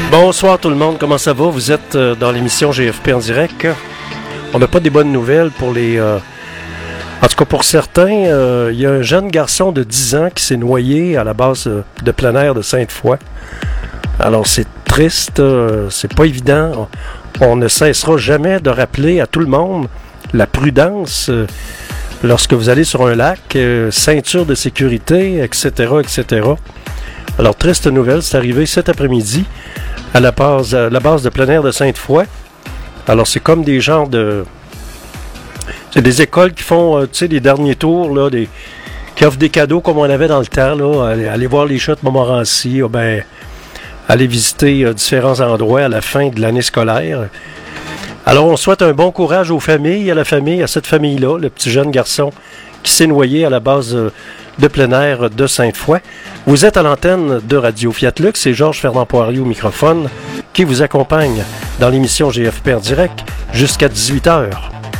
Bonsoir tout le monde, comment ça va? Vous êtes dans l'émission GFP en direct. On n'a pas des bonnes nouvelles pour les... En tout cas pour certains, il y a un jeune garçon de 10 ans qui s'est noyé à la base de plein air de Sainte-Foy. Alors c'est triste, c'est pas évident. On ne cessera jamais de rappeler à tout le monde la prudence lorsque vous allez sur un lac, ceinture de sécurité, etc., etc. Alors triste nouvelle, c'est arrivé cet après-midi à la base de plein air de Sainte-Foy. Alors c'est comme des genres de... C'est des écoles qui font, tu sais, des derniers tours, là, qui offrent des cadeaux comme on avait dans le temps, là, aller voir les chutes Montmorency, ou ben, aller visiter différents endroits à la fin de l'année scolaire. Alors on souhaite un bon courage aux familles, à cette famille-là, le petit jeune garçon qui s'est noyé à la base de plein air de Sainte-Foy. Vous êtes à l'antenne de Radio Fiat Lux, c'est Georges Fernand Poirier au microphone qui vous accompagne dans l'émission GFP en direct jusqu'à 18h.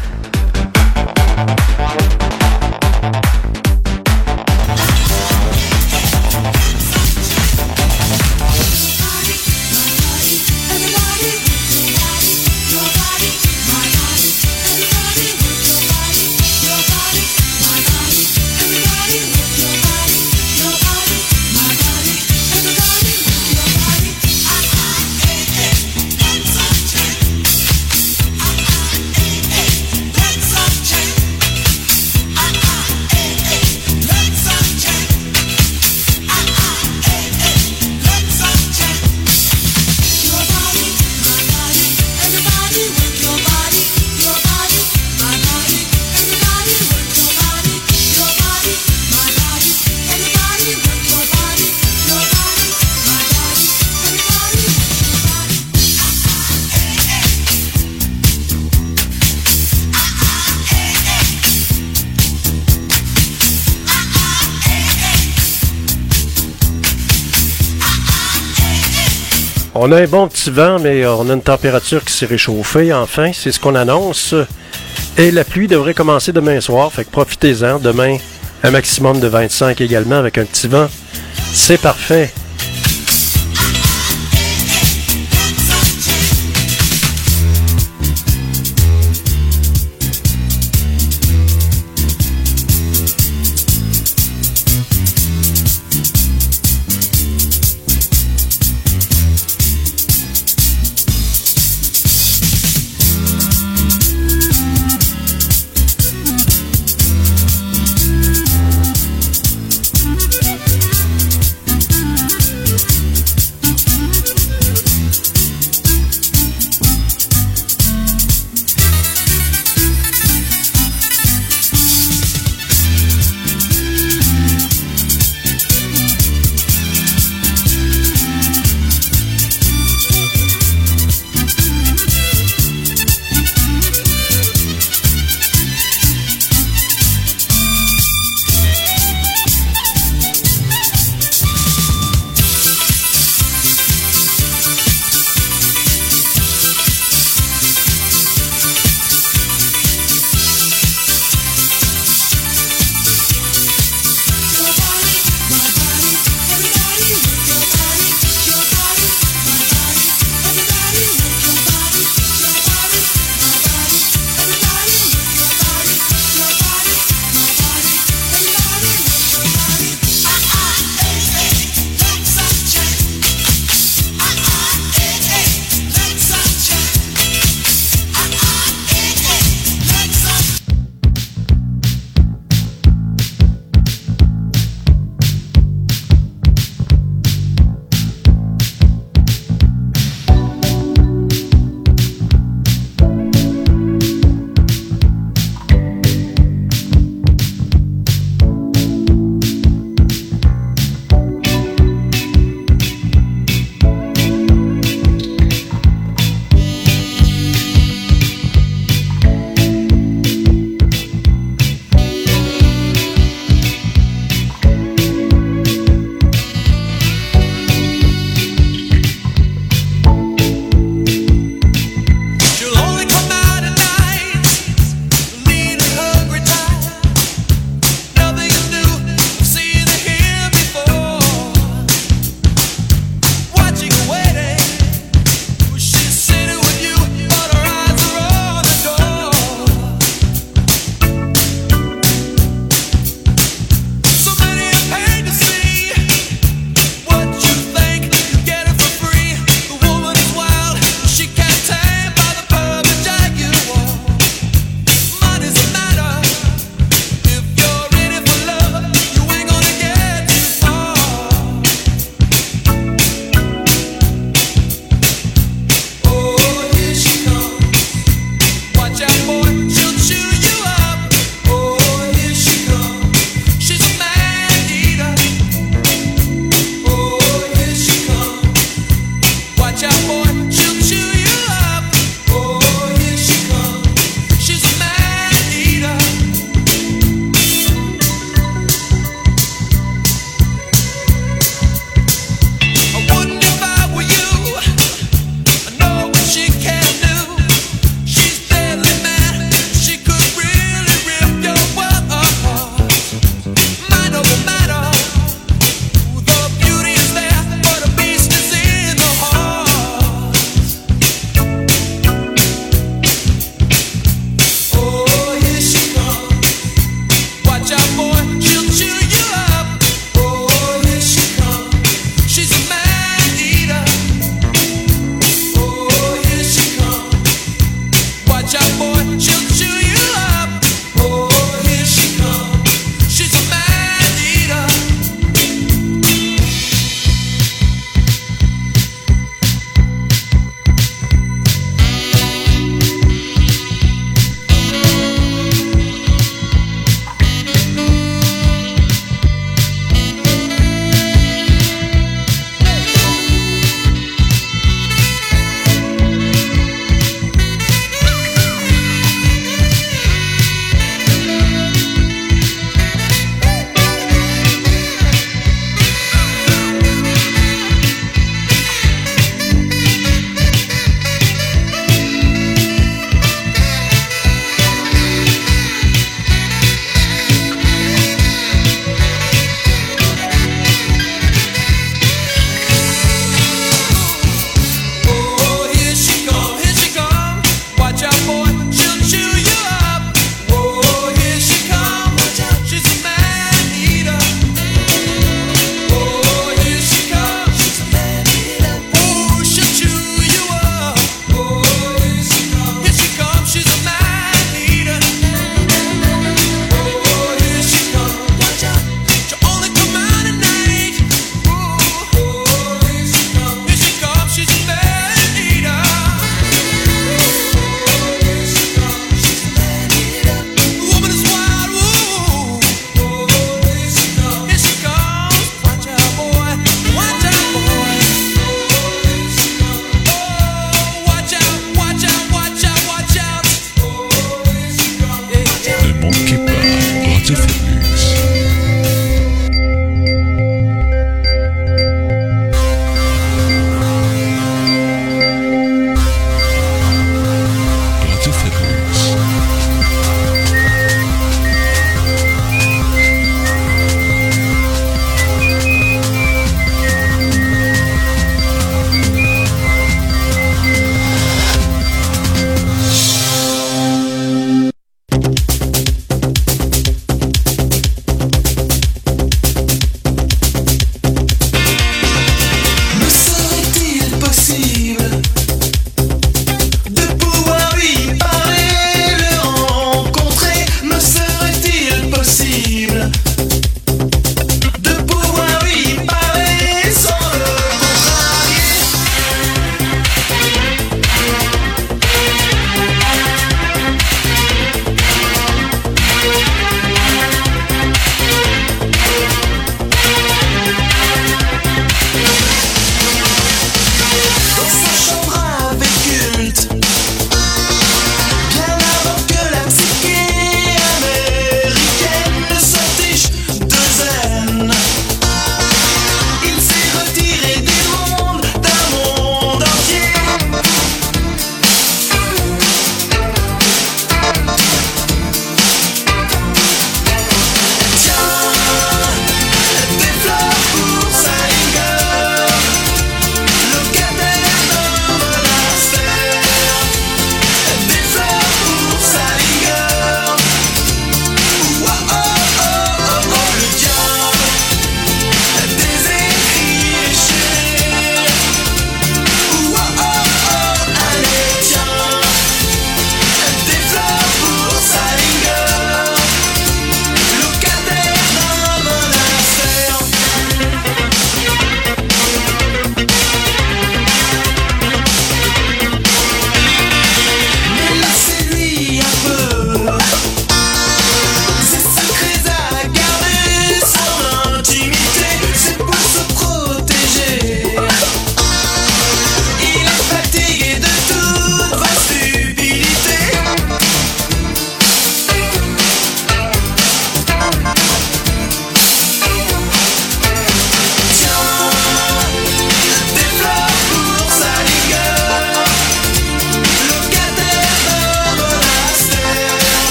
On a un bon petit vent, mais on a une température qui s'est réchauffée, enfin, c'est ce qu'on annonce. Et la pluie devrait commencer demain soir, fait que profitez-en. Demain, un maximum de 25 également, avec un petit vent. C'est parfait.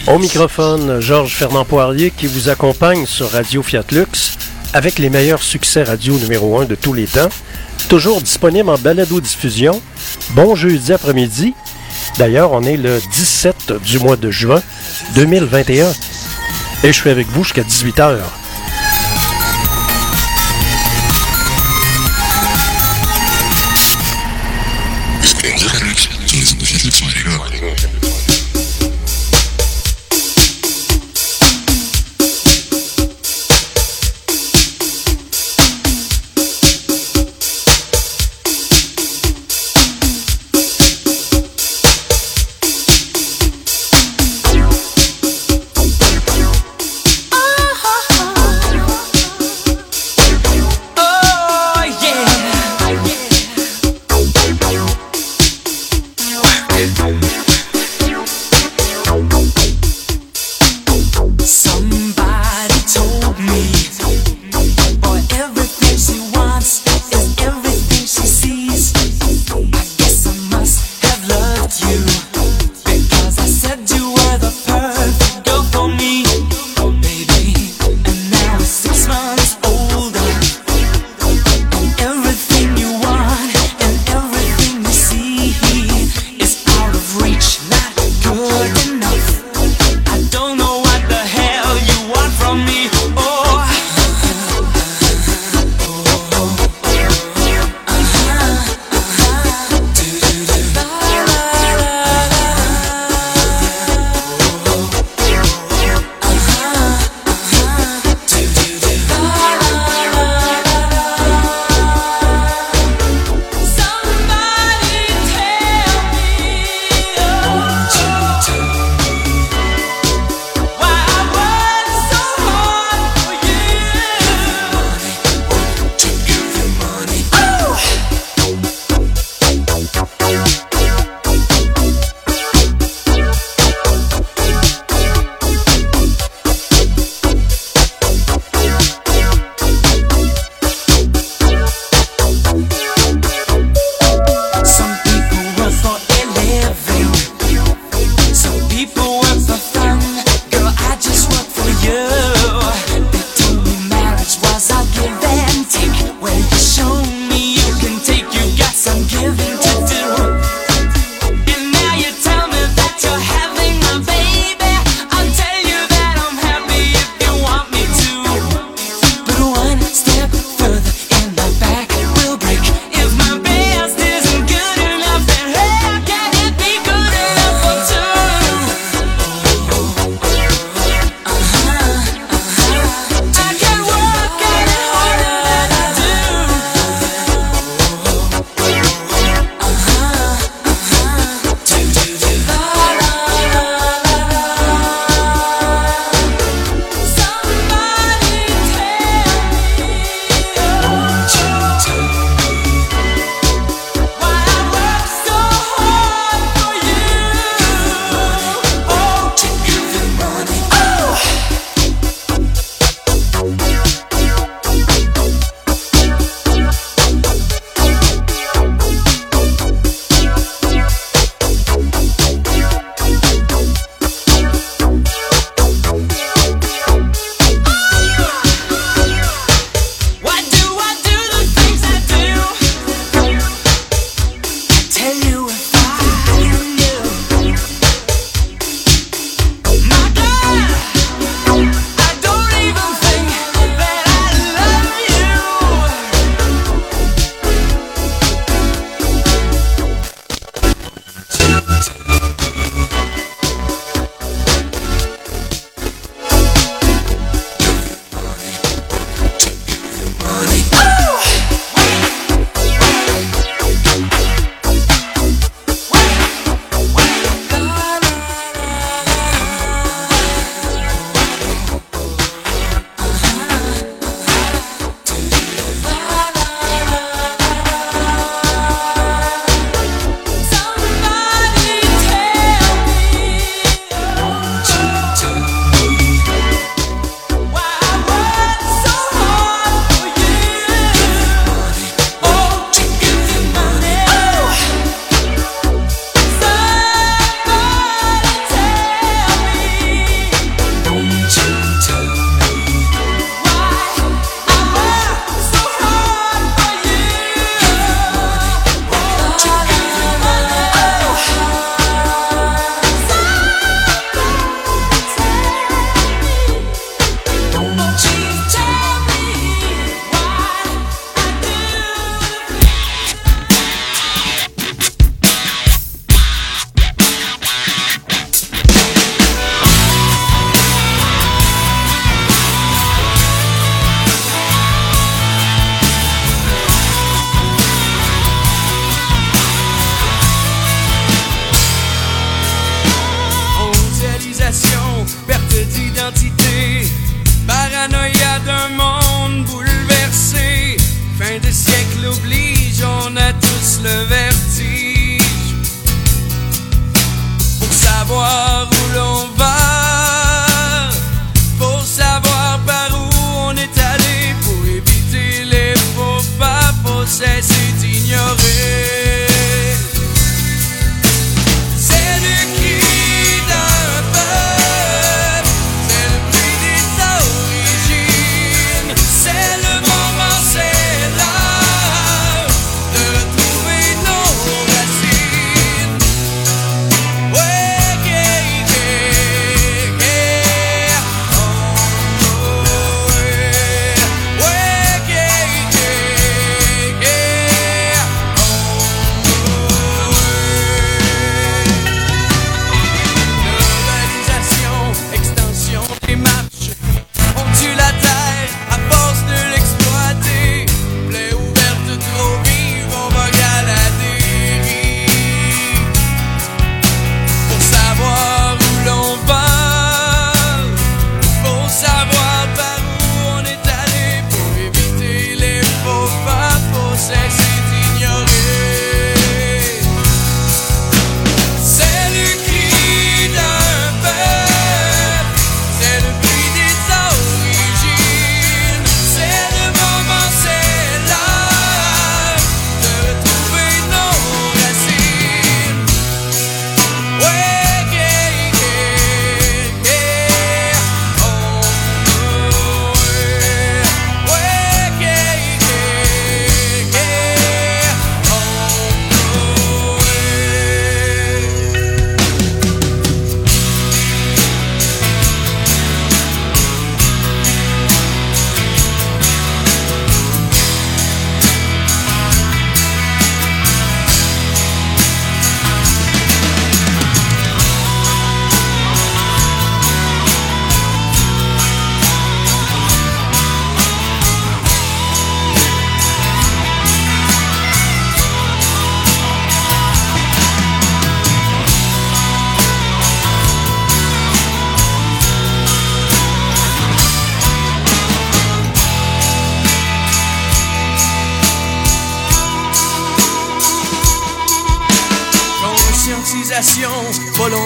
Au microphone, Georges Fernand Poirier qui vous accompagne sur Radio Fiat Lux avec les meilleurs succès radio numéro 1 de tous les temps. Toujours disponible en balado-diffusion. Bon jeudi après-midi. D'ailleurs, on est le 17 du mois de juin 2021. Et je suis avec vous jusqu'à 18h. Good enough. I don't know what the hell you want.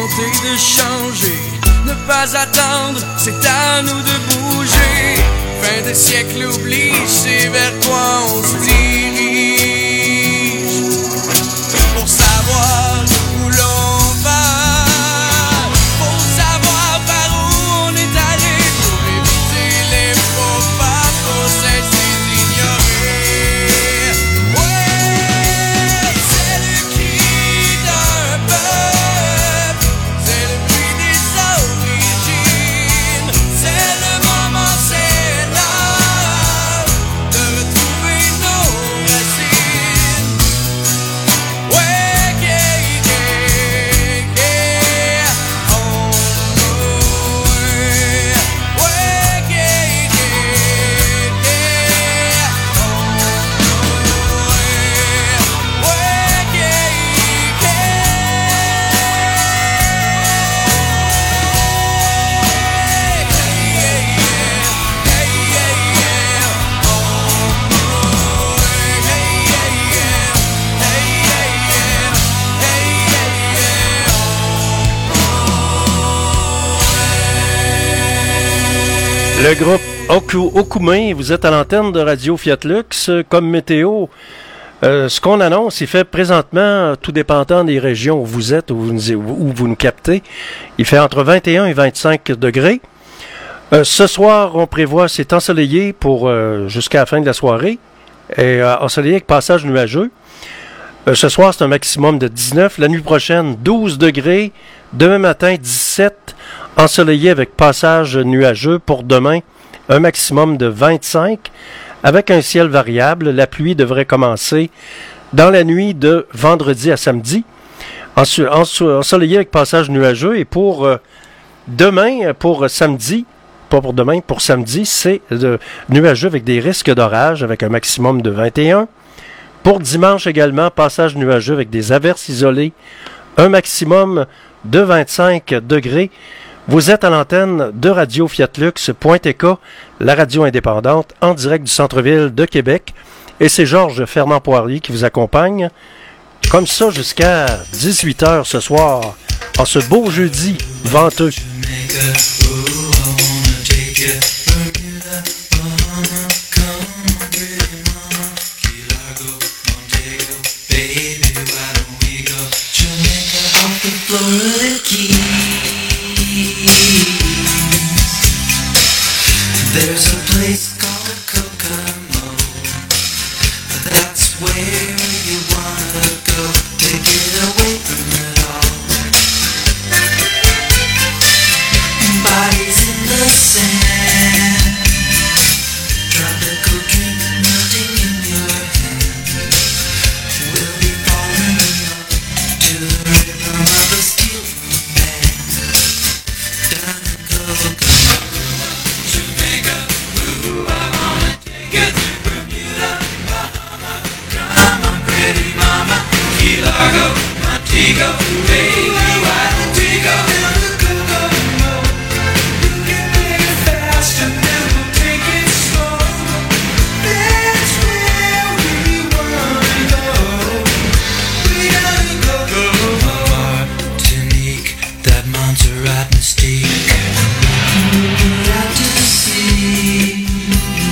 volonté de changer, ne pas attendre, c'est à nous de bouger. Fin de siècle oublie, c'est vers quoi on se dirige. Pour savoir où l'on va, pour savoir par où on est allé, pour éviter les faux pas, faut cesser d'ignorer. Ouais, c'est le cri d'un peuple, c'est le cri des origines, c'est le moment, c'est l'heure de retrouver nos racines. Ouais, yeah, yeah, yeah, oh, ouais, ouais, yeah, yeah, yeah, oh, ouais, yeah, Le groupe Okume, vous êtes à l'antenne de Radio Fiat Lux. Comme météo, ce qu'on annonce, il fait présentement, tout dépendant des régions où vous êtes, où vous nous captez, il fait entre 21 et 25 degrés. Ce soir, on prévoit, c'est ensoleillé pour jusqu'à la fin de la soirée, et ensoleillé avec passage nuageux. Ce soir, c'est un maximum de 19. La nuit prochaine, 12 degrés. Demain matin, 17. Ensoleillé avec passage nuageux. Pour demain, un maximum de 25. Avec un ciel variable, la pluie devrait commencer dans la nuit de vendredi à samedi. Ensoleillé avec passage nuageux. Et pour demain, pour samedi, pas pour demain, pour samedi, c'est nuageux avec des risques d'orage avec un maximum de 21. Pour dimanche également, passage nuageux avec des averses isolées, un maximum de 25 degrés. Vous êtes à l'antenne de Radio Fiat Lux.tk, la radio indépendante en direct du centre-ville de Québec. Et c'est Georges Fernand Poirier qui vous accompagne comme ça jusqu'à 18h ce soir, en ce beau jeudi venteux. There's a place called Kokomo. That's where you wanna go to get away from it all. Bodies in the sand, tropical drink melting in your hand. We'll be falling in love to the rhythm of a steel band. Down in Kokomo. Largo, Montego, baby, why don't we go? You can make it fast and then we'll take it slow. That's where we wanna go. We gotta go. Martinique, that Montserrat mystique. Out to sea.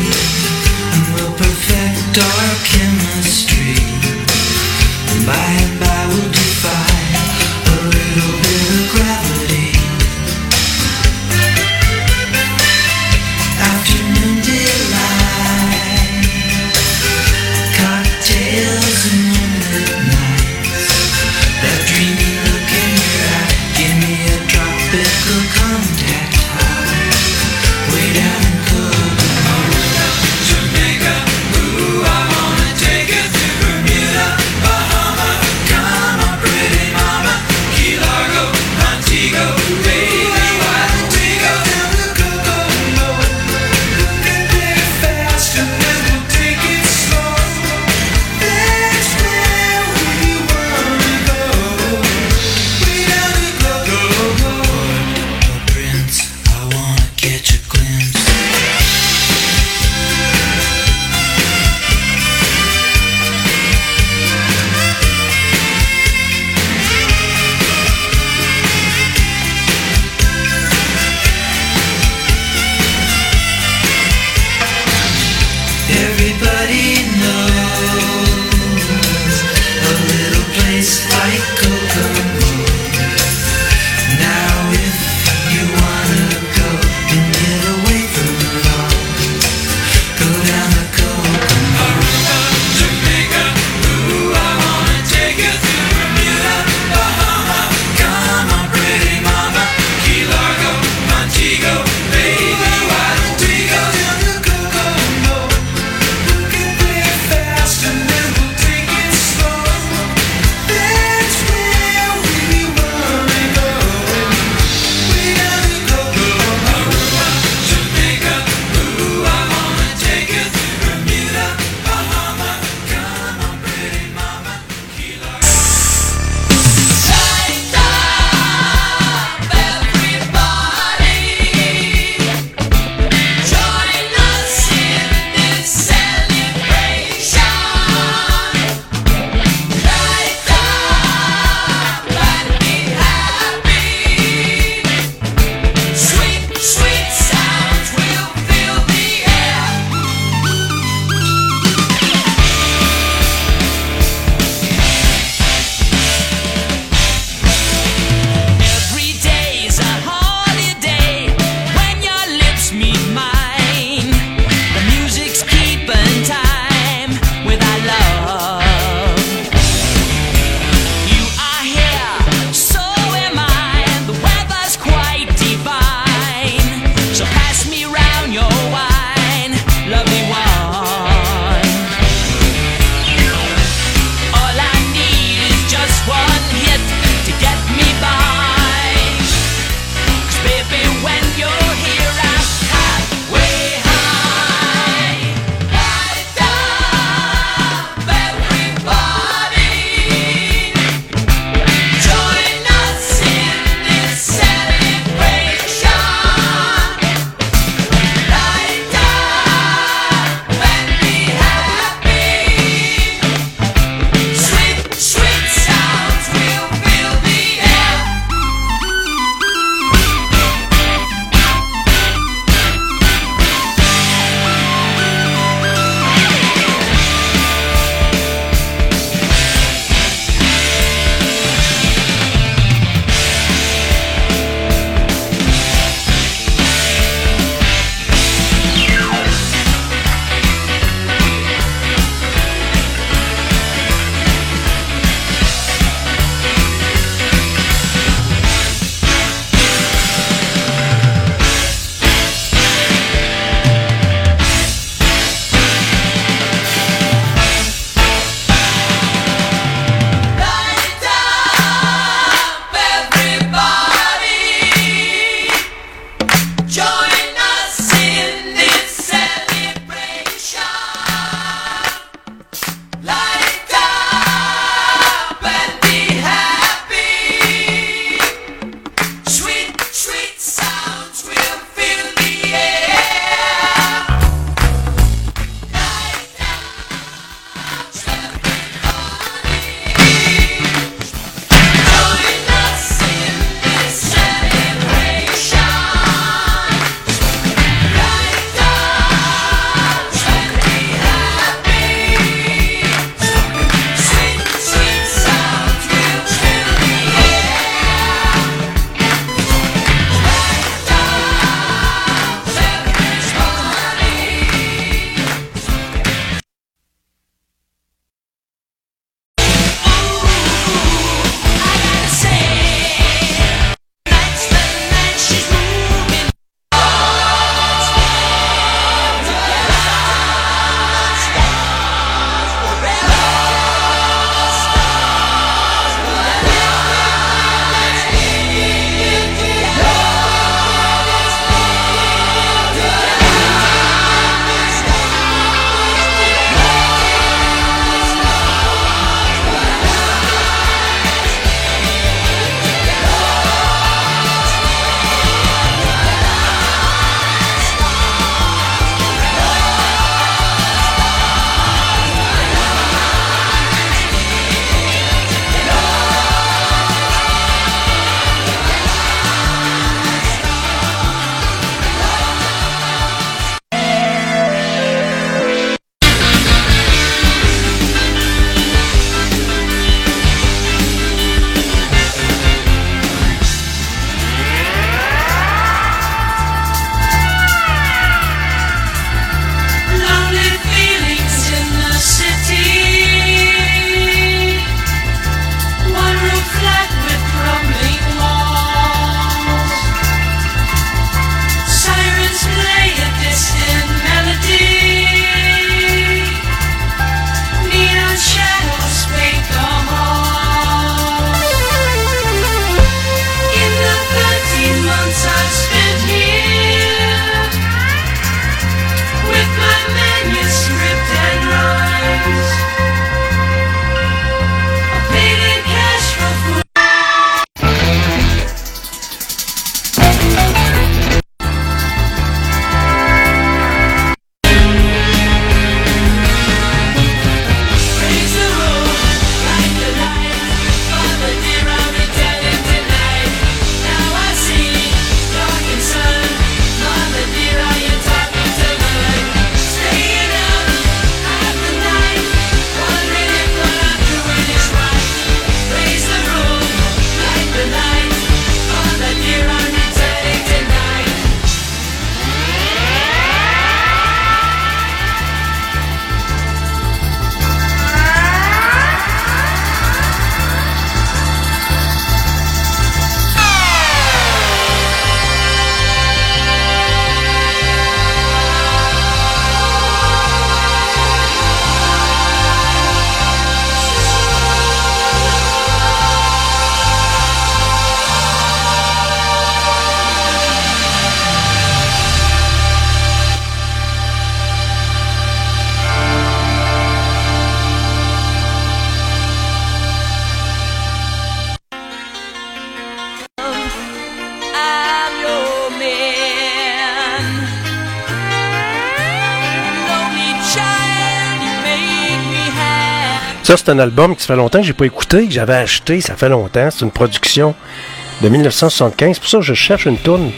Ça, c'est un album qui fait longtemps que j'ai pas écouté, que j'avais acheté, ça fait longtemps. C'est une production de 1975. Pour ça, je cherche une toune.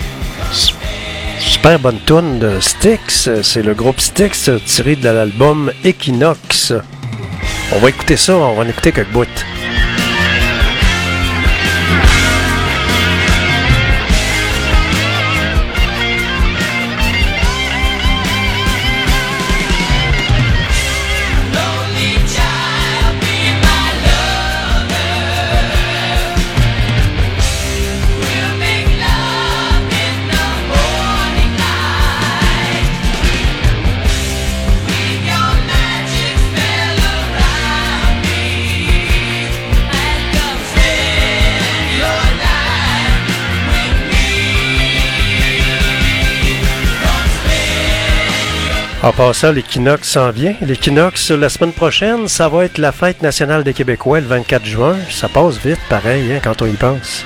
Super bonne toune de Styx. C'est le groupe Styx tiré de l'album Equinox. On va écouter ça, on va en écouter quelques bouts. En passant, l'équinoxe s'en vient. L'équinoxe, la semaine prochaine, ça va être la fête nationale des Québécois, le 24 juin. Ça passe vite, pareil, hein, quand on y pense.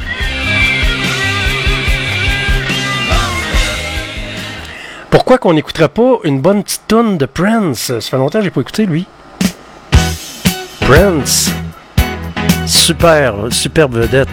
Pourquoi qu'on n'écouterait pas une bonne petite toune de Prince? Ça fait longtemps que j'ai pas écouté, lui. Prince. Superbe vedette.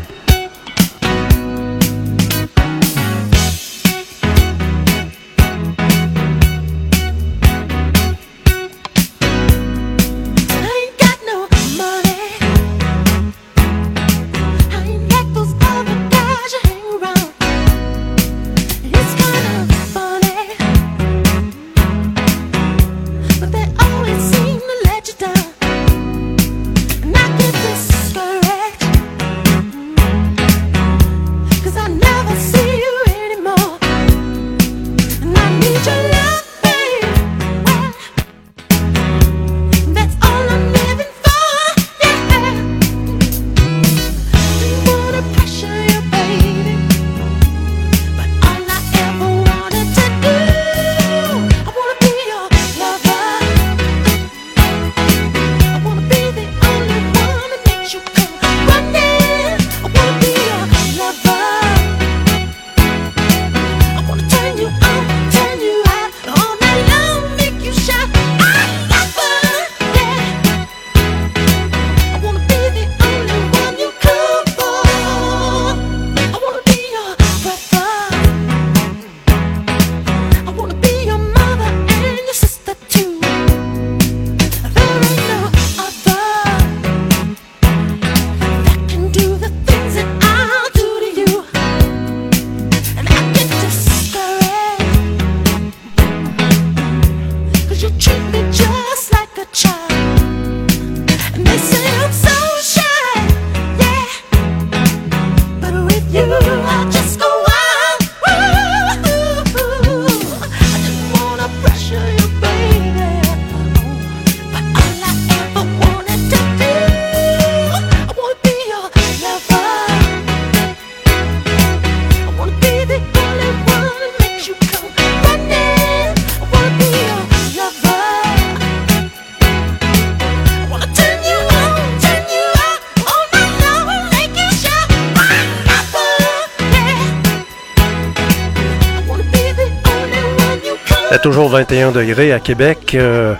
Toujours 21 degrés à Québec.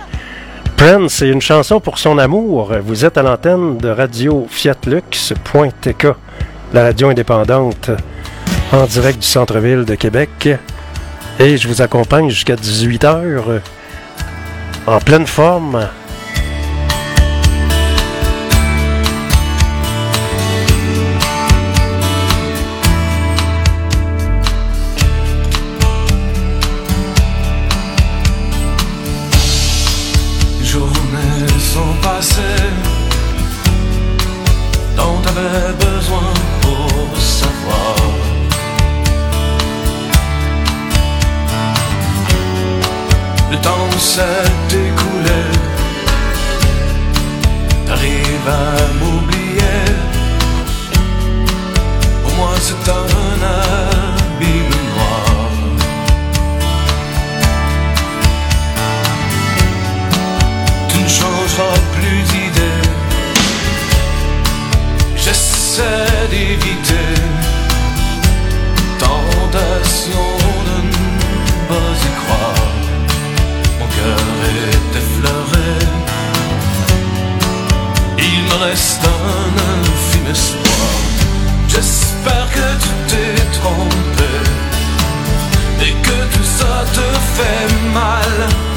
Prince, c'est une chanson pour son amour. Vous êtes à l'antenne de Radio Fiatlux.tk, la radio indépendante en direct du centre-ville de Québec. Et je vous accompagne jusqu'à 18h en pleine forme. Dont t'avais besoin pour savoir. Le temps s'est écoulé, t'arrives à m'oublier. Pour moi c'est un abîme noir. Tu ne changeras plus d'idée. J'essaie d'éviter tentation de ne pas y croire. Mon cœur est effleuré. reste un infime espoir. J'espère que tu t'es trompé et que tout ça te fait mal.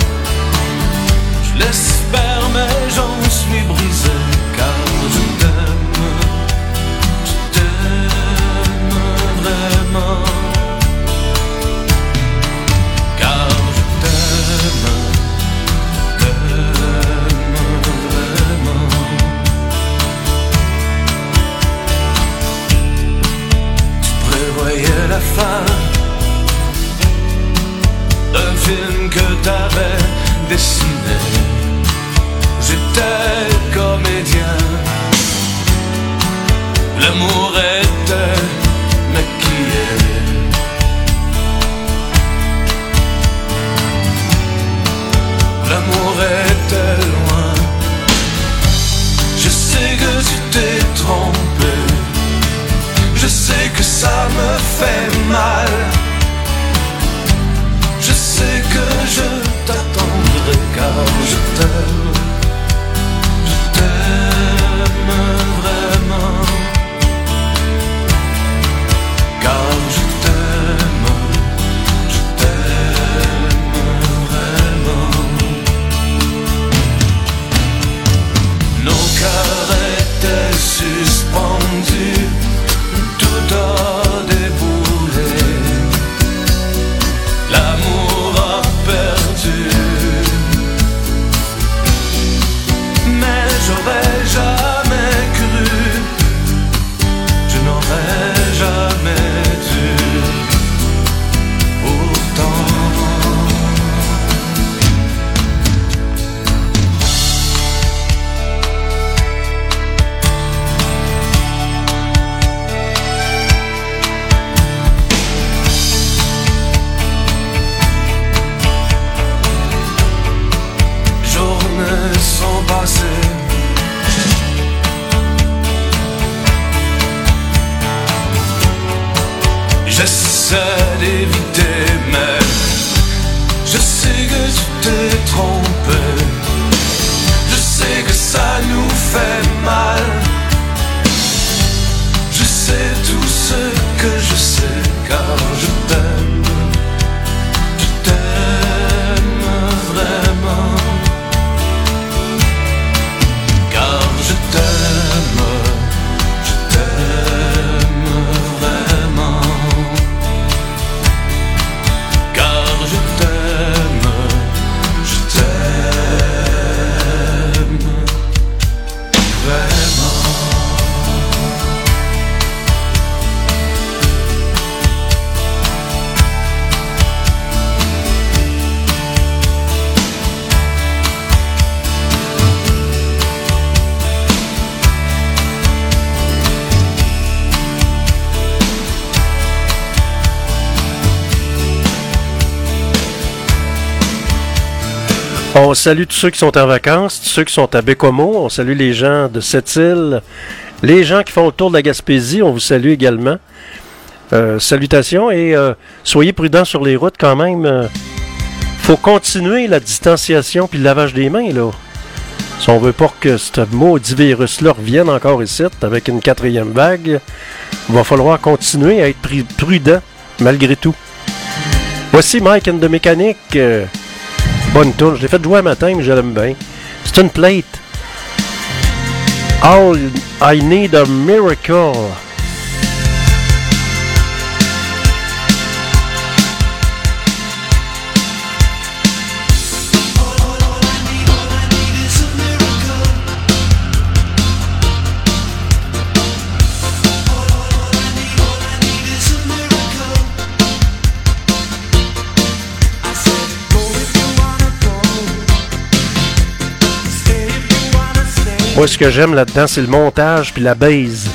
Je l'espère mais j'en suis brisé car je t'aime vraiment. Car je t'aime vraiment. Tu prévoyais la fin d'un film que t'avais dessiné. J'étais comédien, l'amour était maquillé. L'amour était loin. Je sais que tu t'es trompé. Je sais que ça me fait mal. Je sais que je t'attendrai car je t'aime. Je t'aime vraiment. Car je t'aime vraiment. Nos cœurs étaient suspendus, tout a déboulé. L'amour a perdu. Mais j'aurais jamais cru, je n'aurais jamais dû. Pourtant journées sont passées. J'essaie d'éviter mais je sais que tu t'es trompé. Je sais que ça nous fait mal. Je sais tout ce que je sais car je t'aime. Je t'aime vraiment. Car je t'aime vraiment. Car je t'aime vraiment. On salue tous ceux qui sont en vacances, tous ceux qui sont à Bécomo. On salue les gens de Sept-Îles. Les gens qui font le tour de la Gaspésie, on vous salue également. Salutations et soyez prudents sur les routes quand même. Faut continuer la distanciation puis le lavage des mains, là. Si on veut pas que ce maudit virus-là revienne encore ici avec une 4e vague, il va falloir continuer à être prudent malgré tout. Voici Mike and the Mechanic. Bonne tourne. Je l'ai fait jouer un matin, mais je l'aime bien. C'est une plate. All I Need a Miracle. Moi, ce que j'aime là-dedans, c'est le montage puis la base.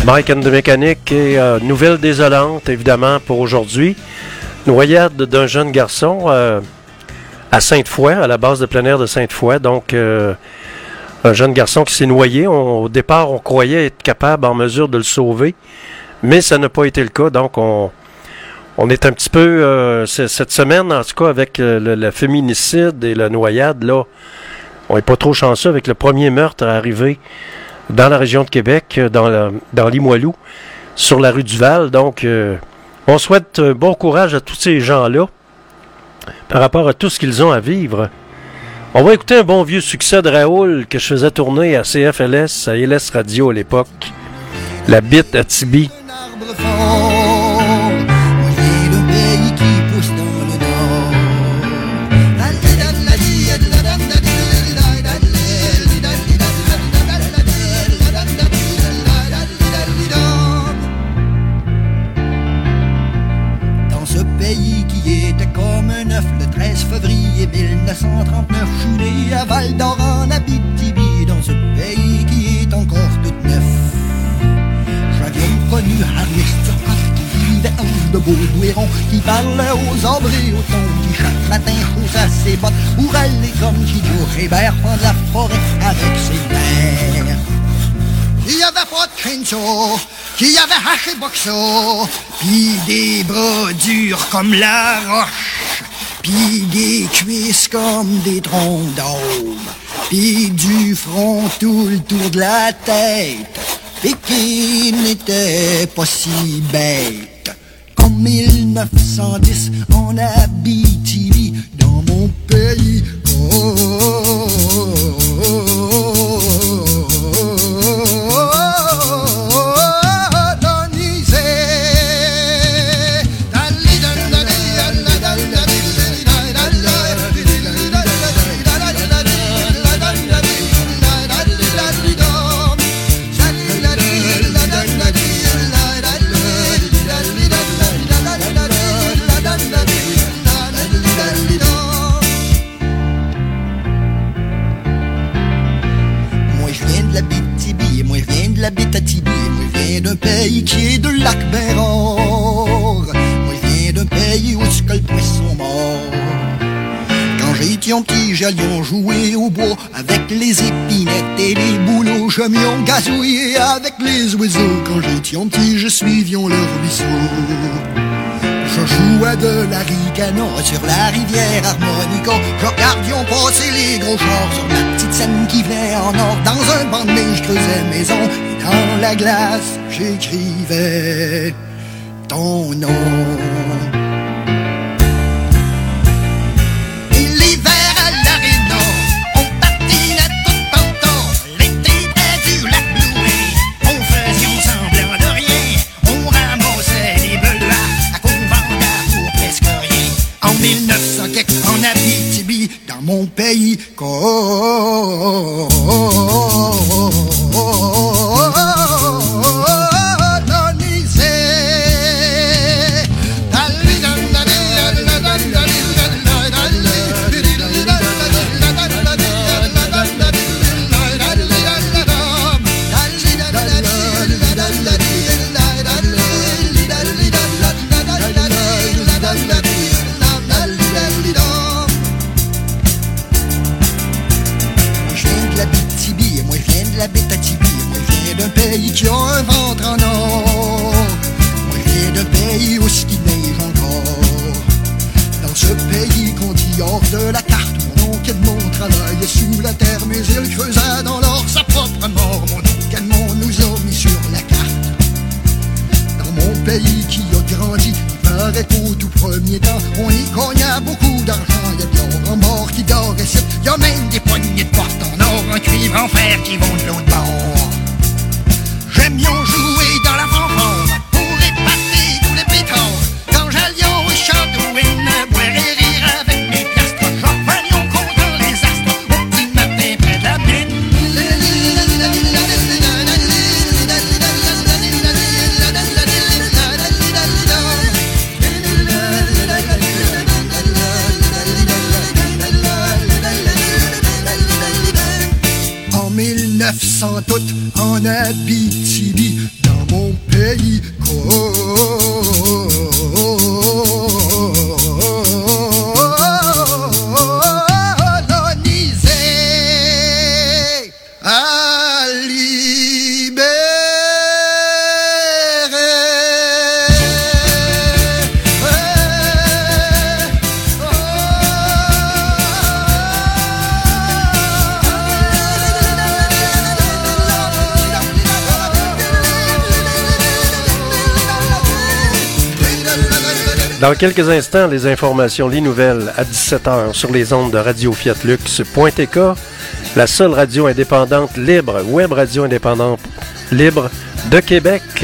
Mike and the Mechanic et nouvelle désolante, évidemment, pour aujourd'hui. Noyade d'un jeune garçon à Sainte-Foy, à la base de plein air de Sainte-Foy. Donc, un jeune garçon qui s'est noyé. Au départ, on croyait être capable, en mesure de le sauver, mais ça n'a pas été le cas. Donc, on est un petit peu, cette semaine, en tout cas, avec le féminicide et la noyade, là, on n'est pas trop chanceux avec le premier meurtre arrivé dans la région de Québec, dans Limoilou, sur la rue du Val. Donc, on souhaite bon courage à tous ces gens-là par rapport à tout ce qu'ils ont à vivre. On va écouter un bon vieux succès de Raoul que je faisais tourner à CFLS, à LS Radio à l'époque. La bite à Tibi. Un arbre fort, moi j'ai le pays qui pousse dans le nord. Dans ce pays qui était comme un œuf le 13 février 1939, je suis né à Val-d'Or en Abitibi. Dans ce pays qui est encore tout neuf, j'avais connu Harry Sturcock qui vivait un de Baudouiron, qui parlait aux arbres et aux tons, qui chaque matin chaussait ses bottes pour aller comme Guido Hébert prendre la forêt avec ses mères. Il y avait pas de crainte, qui avait haché boxo, pis des bras durs comme la roche, pis des cuisses comme des troncs d'arbre, pis du front tout le tour de la tête, et qui n'était pas si bête. En 1910, en Abitibi, dans mon pays, d'un pays qui est de lac Bérard. Moi je viens d'un pays où ce que le poisson mort. Quand j'étais petit, j'allions jouer au bois avec les épinettes et les bouleaux. Je m'y gazouillé avec les oiseaux. Quand j'étais petit, je suivions leur ruisseau. Je jouais de la ricana sur la rivière Harmonica. Je regardions passer les gros chars sur la petite scène qui venait en or. Dans un banc de neige, je creusais maison. Et dans la glace, j'écrivais ton nom. Et l'hiver à l'aréna, on patinait tout panton. L'été était du lac Bloué, on faisait semblant de rien. On ramassait les beluas à Convenda pour presque rien. En 1900 en Abitibi, dans mon pays, qui a un ventre en or. Moi je viens d'un pays où ce qui neige encore. Dans ce pays qu'on dit hors de la carte, mon oncle Edmond travaillait sous la terre, mais il creusa dans l'or sa propre mort. Mon oncle Edmond nous a mis sur la carte. Dans mon pays qui a grandi, il paraît qu'au tout premier temps, on y cogna beaucoup d'argent. Il y a de l'or en mort qui dort ici, il y a même des poignées de porte en or, en cuivre, en fer qui vont de l'autre bord. J'aimions jouer dans la fanfare pour épater tous les pétards. Quand j'allions au château et ne boire et rire avec mes piastres, j'en content les astres au petit matin près de la mine. En 1900 tout en Abitibi, dans mon pays colonisé à libérer. Dans quelques instants, les informations, les nouvelles à 17h sur les ondes de Radio Fiat Lux.tk, la seule radio indépendante libre, web radio indépendante libre de Québec.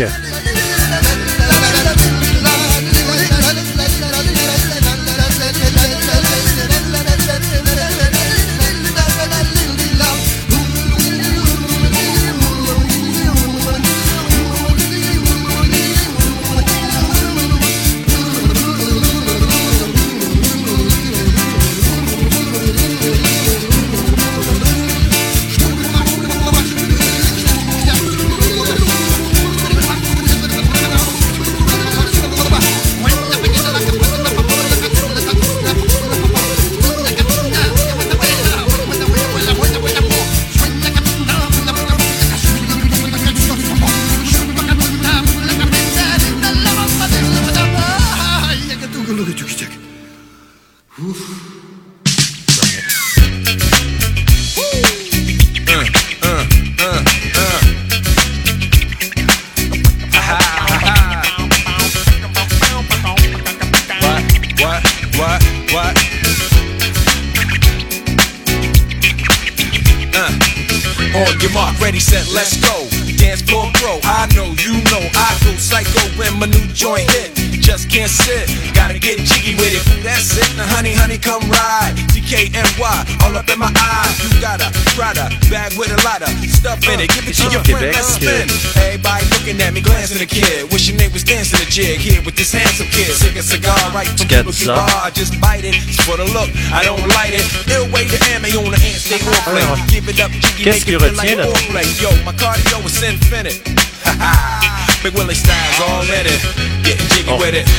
On your mark, ready, set, let's go. Dance floor pro, I know, you know, I go psycho when my new joint hit. Just can't sit, gotta get jiggy with it. That's it, now honey, honey, come ride. DKNY, all up in my eye. You got a Prada bag with a lot of stuff in it. Give it to your friend, let's spin. Everybody looking at me, glancing at the kid. Wishing they was dancing a jig here with this handsome kid. Sick a cigar right from Cuba bar. I just bite it, it's for the look, I don't light it. Ill way to ammo on the hand, stay on play. Give it up, jiggy, make it feel like foreplay. Yo, my cardio is infinite. Big Willie style's all in it. Getting jiggy with it.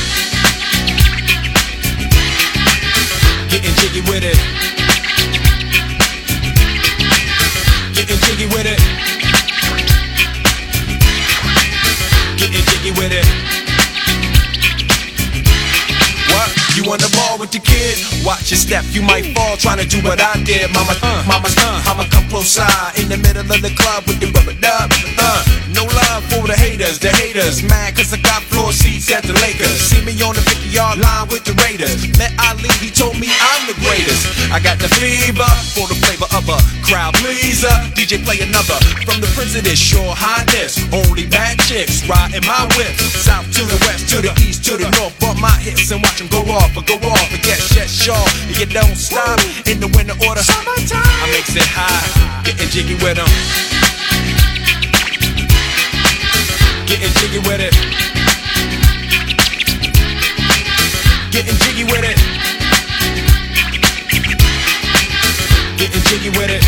Getting jiggy with it. Getting jiggy with it. Getting jiggy with it. What? You on the ball with the kid? Watch your step, you might fall trying to do what I did. I'ma come close side in the middle of the club with the rubber dub. No love for the haters mad cause I got floor seats at the Lakers. See me on the 50-yard line with the Raiders. Met Ali, he told me I'm the greatest. I got the fever for the flavor of a crowd pleaser. DJ play another from the Prince of this Shore Highness. Only bad chicks riding my whip. South to the west, to the east, to the north. Bump my hips and watch them go off. And get shit sure you don't stop in the winter order. Summertime. I makes it high, getting jiggy with them. Getting jiggy with it. Getting jiggy with it. Getting jiggy with it.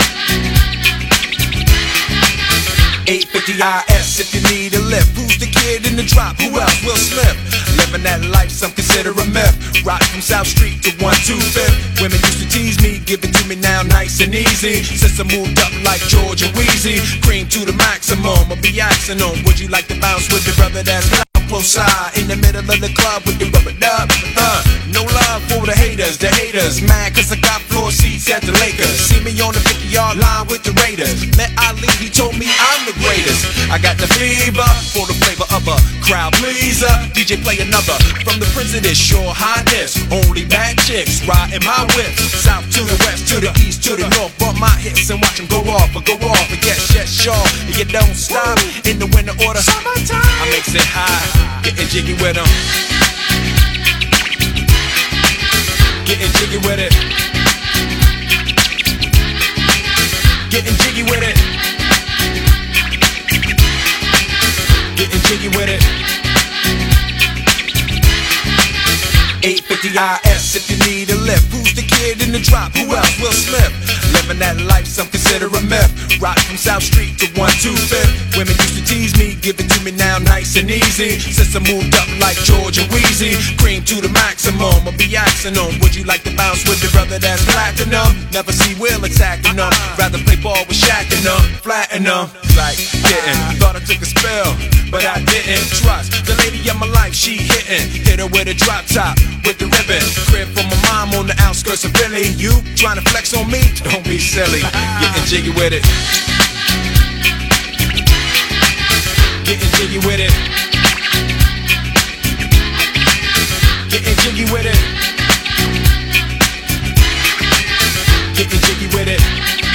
850 IS if you need a lift. Who's the kid in the drop? Who else? Will Smith. Living that life, some consider a myth. Rock from South Street to 125th. Women used to tease me, give it to me now nice and easy. Since I moved up like George and Wheezy, cream to the maximum. I'll be asking them, would you like to bounce with your brother that's close side in the middle of the club with the rubber dub? No love for the haters mad cause I got floor seats at the Lakers. See me on the 50-yard line with the Raiders. Met Ali, he told me I'm the greatest. I got the fever for the flavor of a crowd pleaser. DJ play another from the Prince of this Shore Highness. Only bad chicks riding my whip. South to the west, to the east, to the north. Bump my hips and watch them go off and get shit sure you don't stop in the winter order. Summertime. I makes it high, getting jiggy with them. Getting jiggy with it. Getting jiggy with it. Getting jiggy with it. 850 IS if you need a lift. Who's the kid in the drop? Who else? Will Smith. Living that life, some consider a myth. Rock from South Street to 125th. Women used to tease me, give it to me now nice and easy. Since I moved up like Georgia Wheezy, cream to the maximum, I'll be axing them. Would you like to bounce with your brother that's platinum? Never see Will attacking them, rather play ball with Shaq and them, flatten them. Like getting, thought I took a spell, but I didn't trust the lady of my life, she hitting. Hit her with a drop top, with the ribbon. Crib for my mom on the outskirts of Philly. You trying to flex on me? Don't be silly. Getting jiggy with it. Getting jiggy with it. Getting jiggy with it. Getting jiggy with it.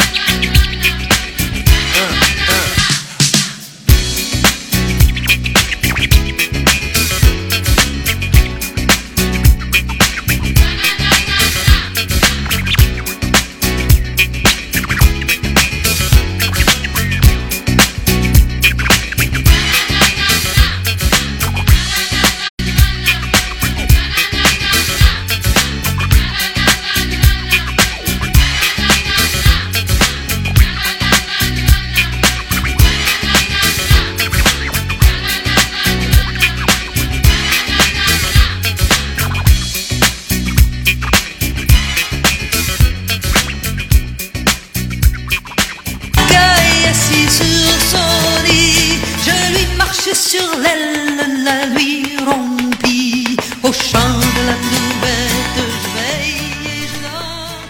Sur l'aile, la lui rompit. Au chant de la nouvette, je veille et je dors,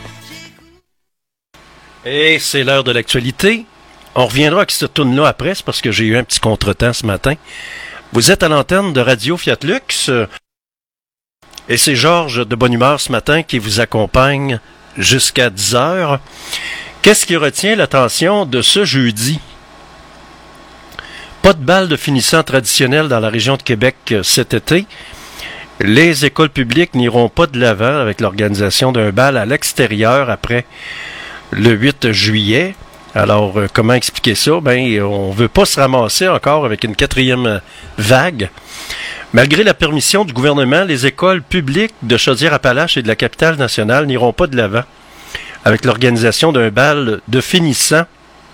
j'écoute. Et c'est l'heure de l'actualité. On reviendra avec cette tourne-là après, c'est parce que j'ai eu un petit contretemps ce matin. Vous êtes à l'antenne de Radio Fiat Lux. Et c'est Georges de Bonne Humeur ce matin qui vous accompagne jusqu'à 10h. Qu'est-ce qui retient l'attention de ce jeudi? Pas de bal de finissant traditionnel dans la région de Québec cet été. Les écoles publiques n'iront pas de l'avant avec l'organisation d'un bal à l'extérieur après le 8 juillet. Alors, comment expliquer ça? Ben, on veut pas se ramasser encore avec une 4e vague. Malgré la permission du gouvernement, les écoles publiques de Chaudière-Appalaches et de la Capitale-Nationale n'iront pas de l'avant avec l'organisation d'un bal de finissant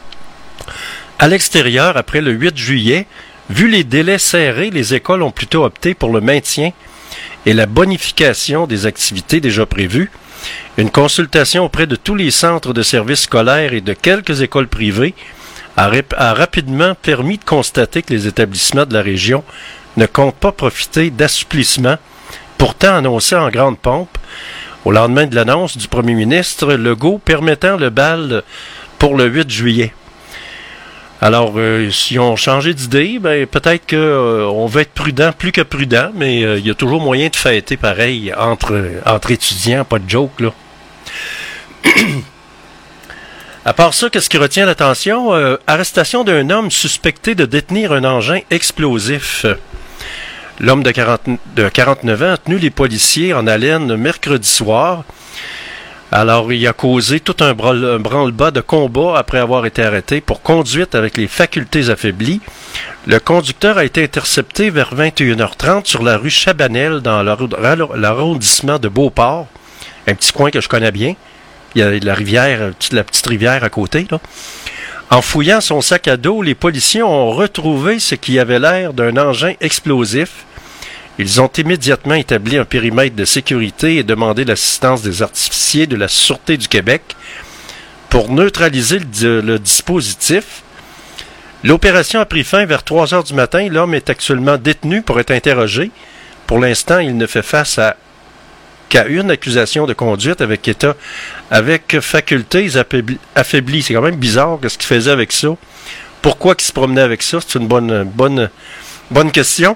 à l'extérieur, après le 8 juillet, vu les délais serrés, les écoles ont plutôt opté pour le maintien et la bonification des activités déjà prévues. Une consultation auprès de tous les centres de services scolaires et de quelques écoles privées a rapidement permis de constater que les établissements de la région ne comptent pas profiter d'assouplissements, pourtant annoncés en grande pompe, au lendemain de l'annonce du premier ministre Legault permettant le bal pour le 8 juillet. Alors, s'ils ont changé d'idée, ben peut-être qu'on va être prudent, plus que prudent, mais il y a toujours moyen de fêter pareil entre étudiants, pas de joke, là. À part ça, qu'est-ce qui retient l'attention? Arrestation d'un homme suspecté de détenir un engin explosif. L'homme de 49 ans a tenu les policiers en haleine mercredi soir. Alors, il a causé tout un branle-bas de combat après avoir été arrêté pour conduite avec les facultés affaiblies. Le conducteur a été intercepté vers 21h30 sur la rue Chabanel dans l'arrondissement de Beauport, un petit coin que je connais bien. Il y a la rivière, la petite rivière à côté, là. En fouillant son sac à dos, les policiers ont retrouvé ce qui avait l'air d'un engin explosif. Ils ont immédiatement établi un périmètre de sécurité et demandé l'assistance des artificiers de la Sûreté du Québec pour neutraliser le dispositif. L'opération a pris fin vers 3 heures du matin. L'homme est actuellement détenu pour être interrogé. Pour l'instant, il ne fait face qu'à une accusation de conduite avec facultés affaiblies. C'est quand même bizarre ce qu'il faisait avec ça. Pourquoi il se promenait avec ça? C'est une bonne question.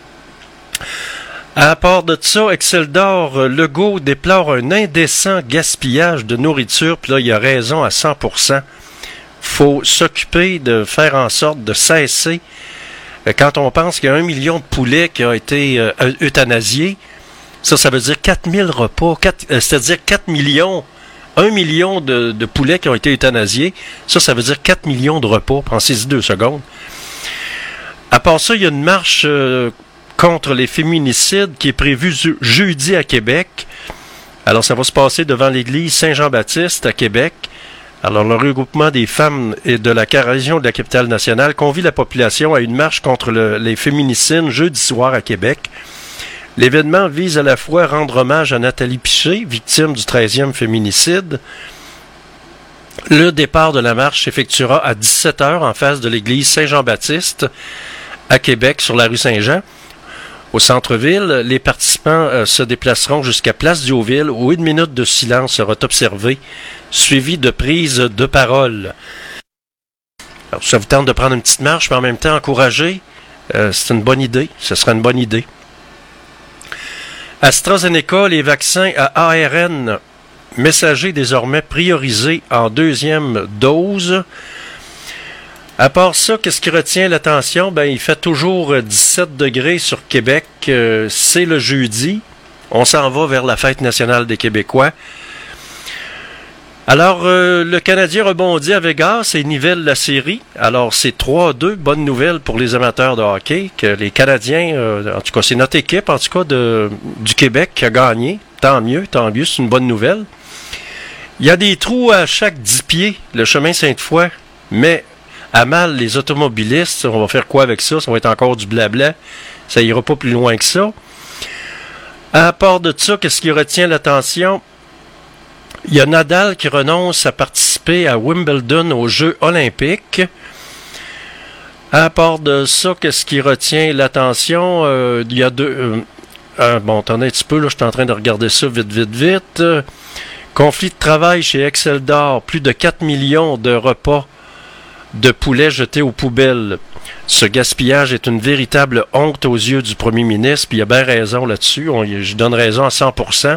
À part de ça, Exceldor Legault déplore un indécent gaspillage de nourriture, puis là, il a raison à 100%. Faut s'occuper de faire en sorte de cesser. Quand on pense qu'il y a 1 million de poulets qui ont été euthanasiés, ça veut dire 4000 repas, c'est-à-dire 4 millions, 1 million de poulets qui ont été euthanasiés. Ça veut dire 4 millions de repas. Pensez-y 2 secondes. À part ça, il y a une marche contre les féminicides qui est prévue jeudi à Québec. Alors, ça va se passer devant l'église Saint-Jean-Baptiste à Québec Alors, le regroupement des femmes et de la région de la capitale nationale convie la population à une marche contre les féminicides jeudi soir à Québec. L'événement vise à la fois à rendre hommage à Nathalie Piché, victime du 13e féminicide. Le départ de la marche s'effectuera à 17h en face de l'église Saint-Jean-Baptiste à Québec sur la rue Saint-Jean. Au centre-ville, les participants se déplaceront jusqu'à Place Diouville où 1 minute de silence sera observée, suivie de prises de parole. Alors, ça vous tente de prendre une petite marche, mais en même temps encourager, c'est une bonne idée. Ce sera une bonne idée. AstraZeneca, les vaccins à ARN messager désormais priorisés en 2e dose. À part ça, qu'est-ce qui retient l'attention? Ben, il fait toujours 17 degrés sur Québec. C'est le jeudi. On s'en va vers la fête nationale des Québécois. Alors, le Canadien rebondit à Vegas et nivelle la série. Alors, c'est 3-2. Bonne nouvelle pour les amateurs de hockey. Que les Canadiens, en tout cas, c'est notre équipe, en tout cas, du Québec qui a gagné. Tant mieux, c'est une bonne nouvelle. Il y a des trous à chaque 10 pieds, le chemin Sainte-Foy, mais à mal les automobilistes, on va faire quoi avec ça? Ça va être encore du blabla. Ça ira pas plus loin que ça. À part de ça, qu'est-ce qui retient l'attention? Il y a Nadal qui renonce à participer à Wimbledon aux Jeux olympiques. À part de ça, qu'est-ce qui retient l'attention? Il y a bon, attendez un petit peu, là, je suis en train de regarder ça vite. Conflit de travail chez Excel d'Or. Plus de 4 millions de repas de poulet jetés aux poubelles. Ce gaspillage est une véritable honte aux yeux du premier ministre, puis il a bien raison là-dessus. Je donne raison à 100%.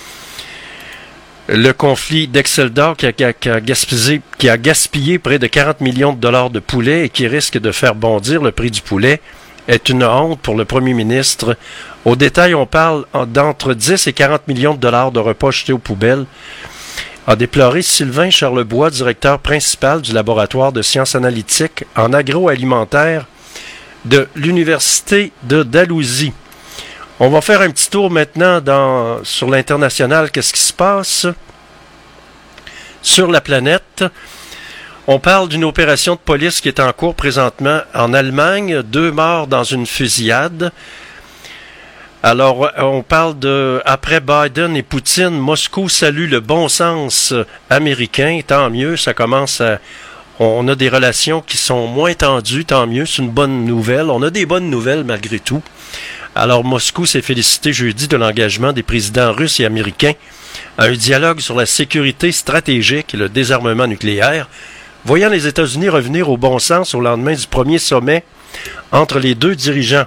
Le conflit d'Excel d'Or qui a gaspillé près de 40 millions de dollars de poulet et qui risque de faire bondir le prix du poulet est une honte pour le premier ministre. Au détail, on parle d'entre 10 et 40 millions de dollars de repas jetés aux poubelles, a déploré Sylvain Charlebois, directeur principal du laboratoire de sciences analytiques en agroalimentaire de l'Université de Dalhousie. On va faire un petit tour maintenant sur l'international. Qu'est-ce qui se passe sur la planète? On parle d'une opération de police qui est en cours présentement en Allemagne. 2 morts dans une fusillade. Alors, on parle après Biden et Poutine, Moscou salue le bon sens américain. Tant mieux, ça commence on a des relations qui sont moins tendues, tant mieux, c'est une bonne nouvelle. On a des bonnes nouvelles malgré tout. Alors, Moscou s'est félicité jeudi de l'engagement des présidents russes et américains à un dialogue sur la sécurité stratégique et le désarmement nucléaire, voyant les États-Unis revenir au bon sens au lendemain du premier sommet entre les deux dirigeants.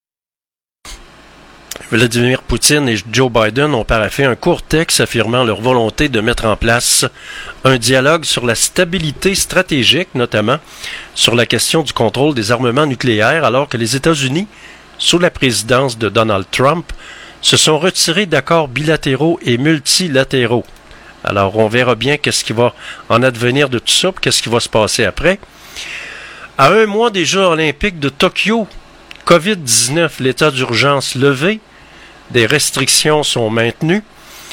Vladimir Poutine et Joe Biden ont paraphé un court texte affirmant leur volonté de mettre en place un dialogue sur la stabilité stratégique, notamment sur la question du contrôle des armements nucléaires, alors que les États-Unis, sous la présidence de Donald Trump, se sont retirés d'accords bilatéraux et multilatéraux. Alors, on verra bien qu'est-ce qui va en advenir de tout ça, qu'est-ce qui va se passer après. À 1 mois des Jeux olympiques de Tokyo, COVID-19, l'état d'urgence levé, des restrictions sont maintenues.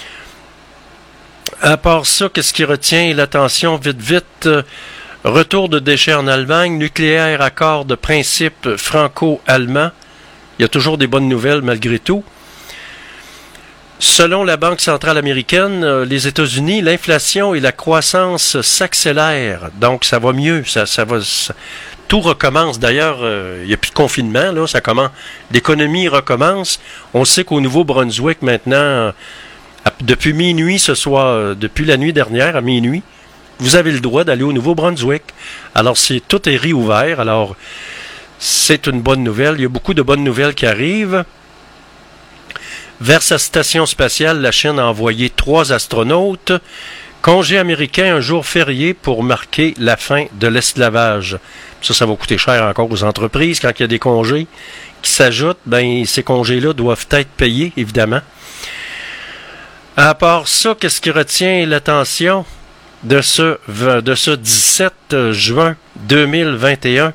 À part ça, qu'est-ce qui retient l'attention vite? Retour de déchets en Allemagne, nucléaire, accord de principe franco-allemand. Il y a toujours des bonnes nouvelles malgré tout. Selon la Banque centrale américaine, les États-Unis, l'inflation et la croissance s'accélèrent. Donc, ça va mieux. Tout recommence. D'ailleurs, il n'y a plus de confinement. Là, l'économie recommence. On sait qu'au Nouveau-Brunswick, maintenant, depuis minuit ce soir, depuis la nuit dernière à minuit, vous avez le droit d'aller au Nouveau-Brunswick. Alors, tout est réouvert. Alors, c'est une bonne nouvelle. Il y a beaucoup de bonnes nouvelles qui arrivent. Vers sa station spatiale, la Chine a envoyé 3 astronautes. Congé américain, un jour férié pour marquer la fin de l'esclavage. Ça va coûter cher encore aux entreprises. Quand il y a des congés qui s'ajoutent, ces congés-là doivent être payés, évidemment. À part ça, qu'est-ce qui retient l'attention de ce 17 juin 2021?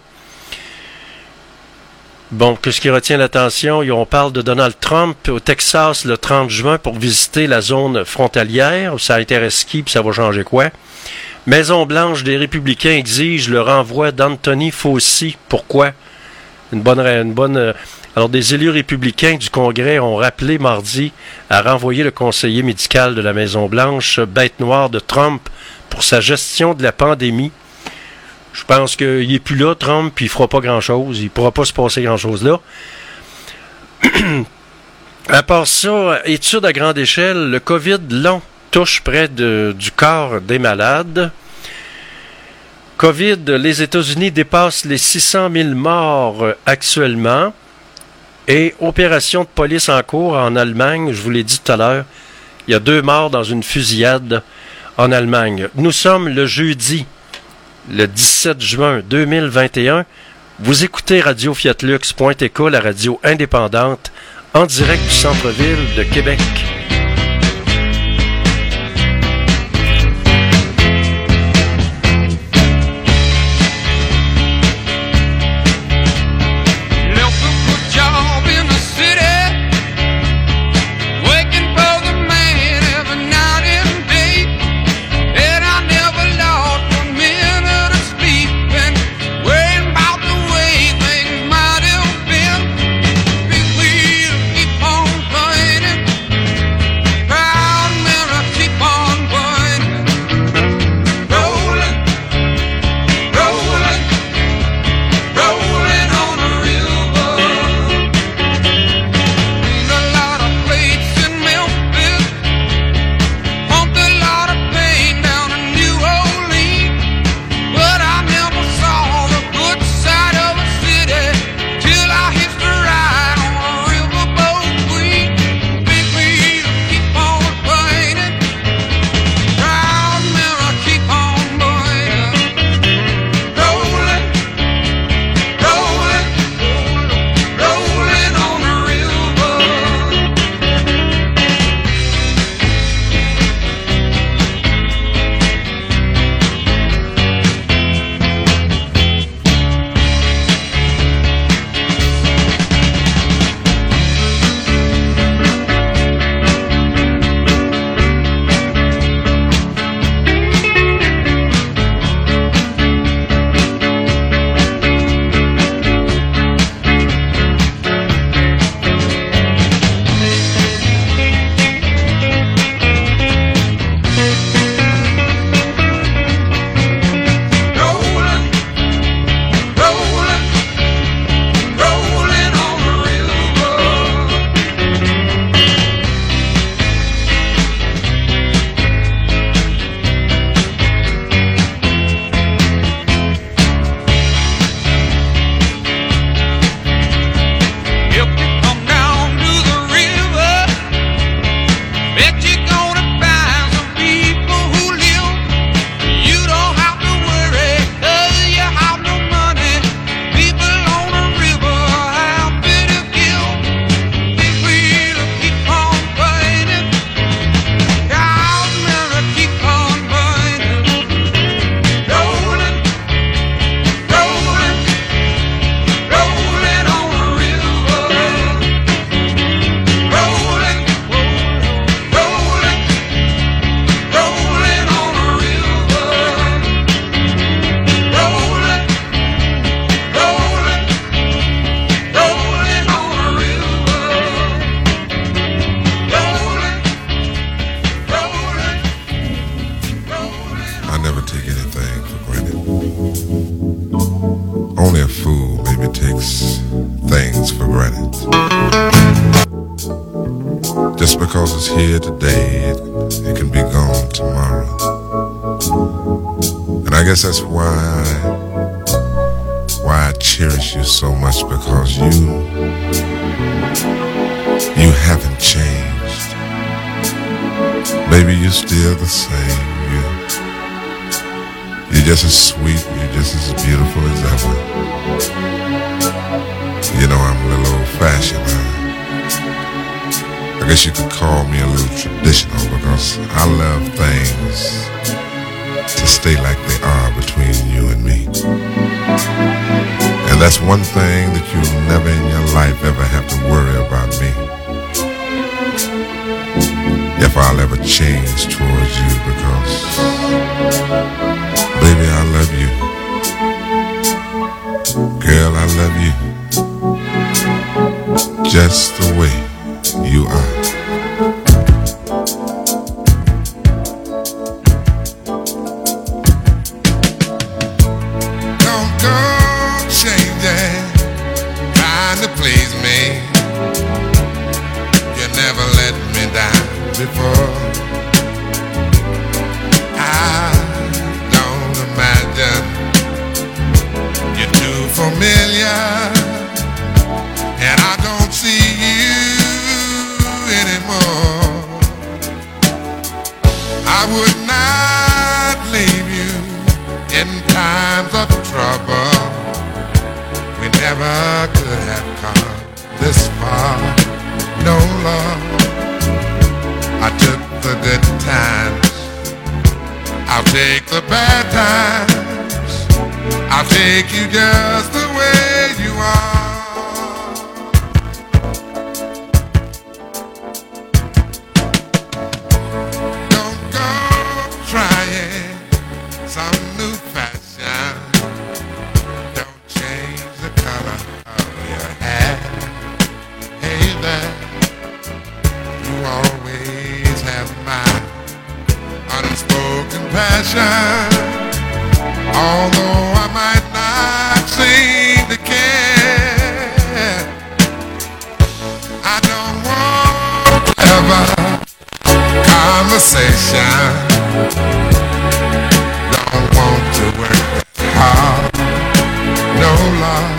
Bon, qu'est-ce qui retient l'attention? On parle de Donald Trump au Texas le 30 juin pour visiter la zone frontalière. Ça intéresse qui, puis ça va changer quoi? Maison-Blanche des Républicains exige le renvoi d'Anthony Fauci. Pourquoi? Alors, des élus républicains du Congrès ont rappelé mardi à renvoyer le conseiller médical de la Maison-Blanche, bête noire de Trump, pour sa gestion de la pandémie. Je pense qu'il n'est plus là, Trump, puis il ne fera pas grand-chose. Il ne pourra pas se passer grand-chose là. À part ça, étude à grande échelle, le COVID long touche près du quart des malades. COVID, les États-Unis dépassent les 600 000 morts actuellement. Et opération de police en cours en Allemagne, je vous l'ai dit tout à l'heure, il y a 2 morts dans une fusillade en Allemagne. Nous sommes le jeudi, le 17 juin 2021. Vous écoutez Radio-Fiat-Lux.tk, la radio indépendante, en direct du centre-ville de Québec. Just because it's here today, it can be gone tomorrow. And I guess that's why I cherish you so much, because you haven't changed. Baby, you're still the same. You're just as sweet, you're just as beautiful as ever. You know, I'm a little old-fashioned. I guess you could call me a little traditional, because I love things to stay like they are between you and me. And that's one thing that you'll never in your life ever have to worry about me. If I'll ever change towards you, because just the way you are. Don't go changing, trying to please me. You never let me down before. I don't imagine you're too familiar, and I don't see you anymore. I would not leave you in times of trouble. We never could have come this far. No love, I took the good times, I'll take the bad times, I'll take you just the way you are. Don't go trying some new fashion. Don't change the color of your hair. Hey there, you always have my unspoken passion. Although I might not seem to care, I don't want ever conversation. Don't want to work hard. No love,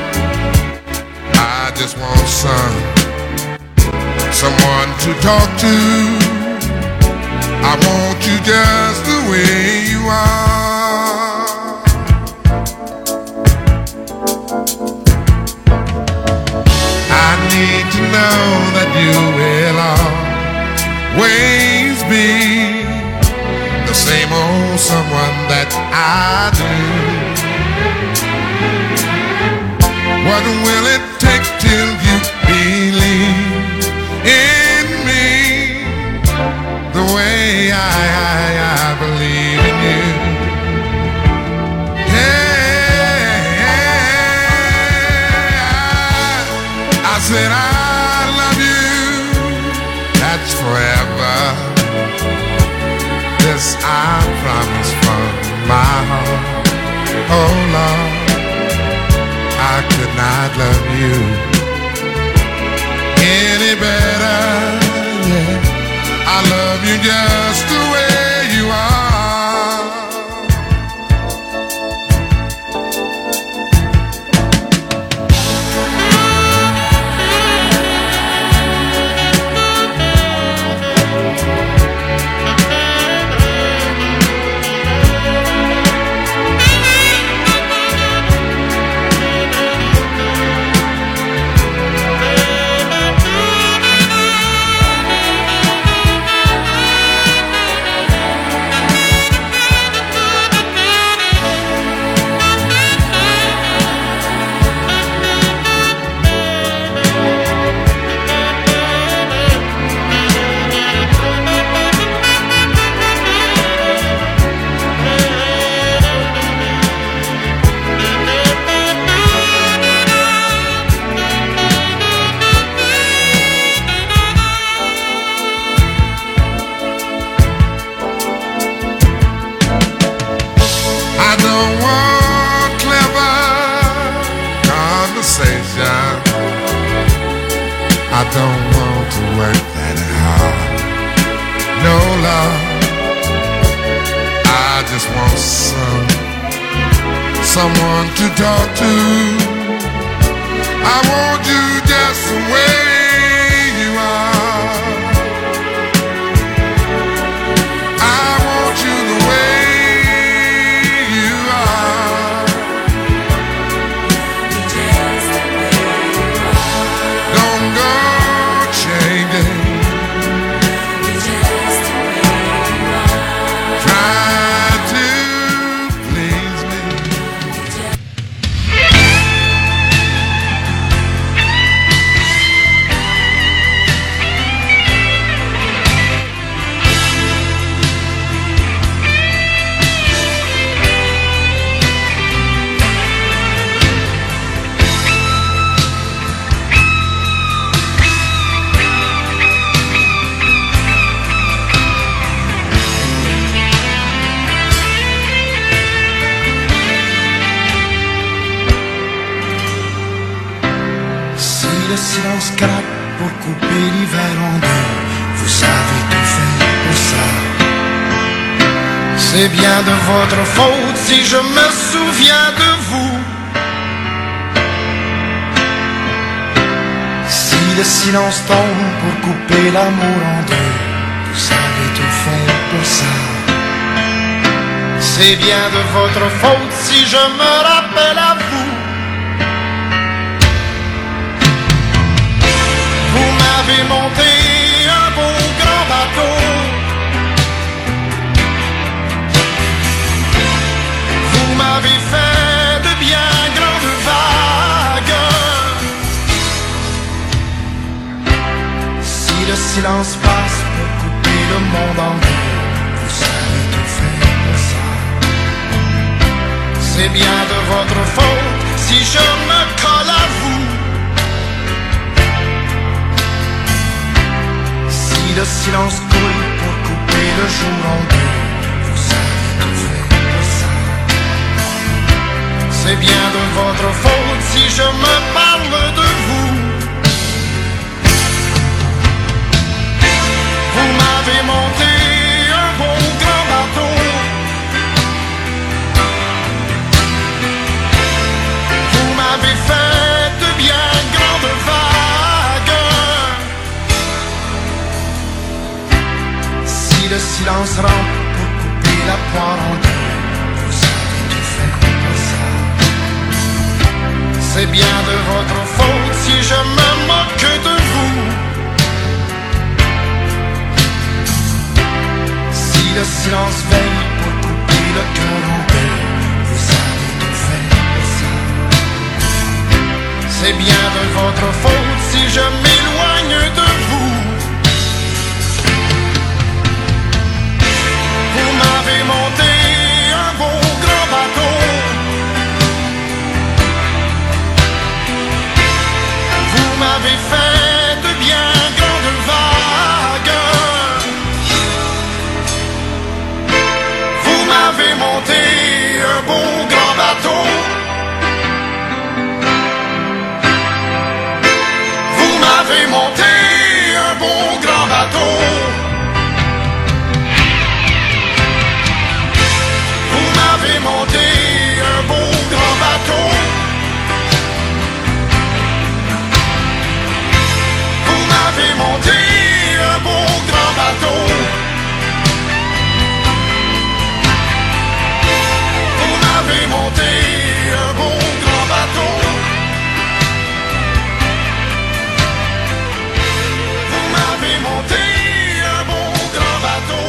I just want someone to talk to. I want you just the way you are. I need to know that you will always be the same old someone that I do. What will it take till you believe in me the way I believe in you? Yeah, I said I love you, that's forever. This I promise from my heart. Oh Lord, I could not love you any better. Yeah, I love you just the way you are. I don't want clever conversation. I don't want to work that hard. No love, I just want someone to talk to. I want you just the way you are. I want you the way you are. Don't go changing. Try to please me. le silence craque pour couper l'hiver en deux, vous savez tout faire pour ça. C'est bien de votre faute si je me souviens de vous. Si le silence tombe pour couper l'amour en deux, vous savez tout faire pour ça. C'est bien de votre faute si je me rappelle à vous. Vous m'avez monté un beau grand bateau. Vous m'avez fait de bien grandes vagues. Si le silence passe pour couper le monde en deux, vous savez tout faire pour ça. C'est bien de votre faute si je me colle à vous. Si le silence coule pour couper le jour en deux, vous savez tout faire pour ça. C'est bien de votre faute si je me parle de vous. Vous m'avez monté un beau grand bateau. Vous m'avez fait de bien grandes vagues. Si le silence rampe pour couper la poire en deux, vous savez tout faire pour ça. C'est bien de votre faute si je me moque de vous. Si le silence veille pour couper le cœur en deux, vous savez tout faire pour ça. C'est bien de votre faute si je m'éloigne de vous. Vous m'avez monté un beau grand bateau. Vous m'avez fait de bien grandes vagues. Vous m'avez monté un beau grand bateau. Vous m'avez monté un beau grand bateau. Vous m'avez monté un beau grand bateau. Vous m'avez monté un beau grand bateau. Vous m'avez monté un beau grand bateau. Vous m'avez monté un beau grand bateau.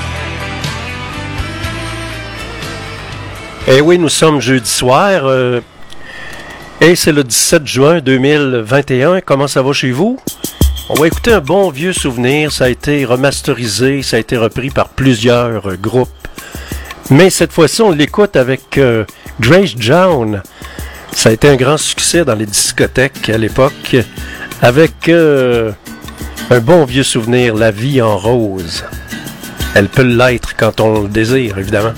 Eh oui, nous sommes jeudi soir et c'est le 17 juin 2021. Comment ça va chez vous? On va écouter un bon vieux souvenir. Ça a été remasterisé, ça a été repris par plusieurs groupes. Mais cette fois-ci, on l'écoute avec Grace Jones. Ça a été un grand succès dans les discothèques à l'époque avec un bon vieux souvenir, La vie en rose. Elle peut l'être quand on le désire, évidemment.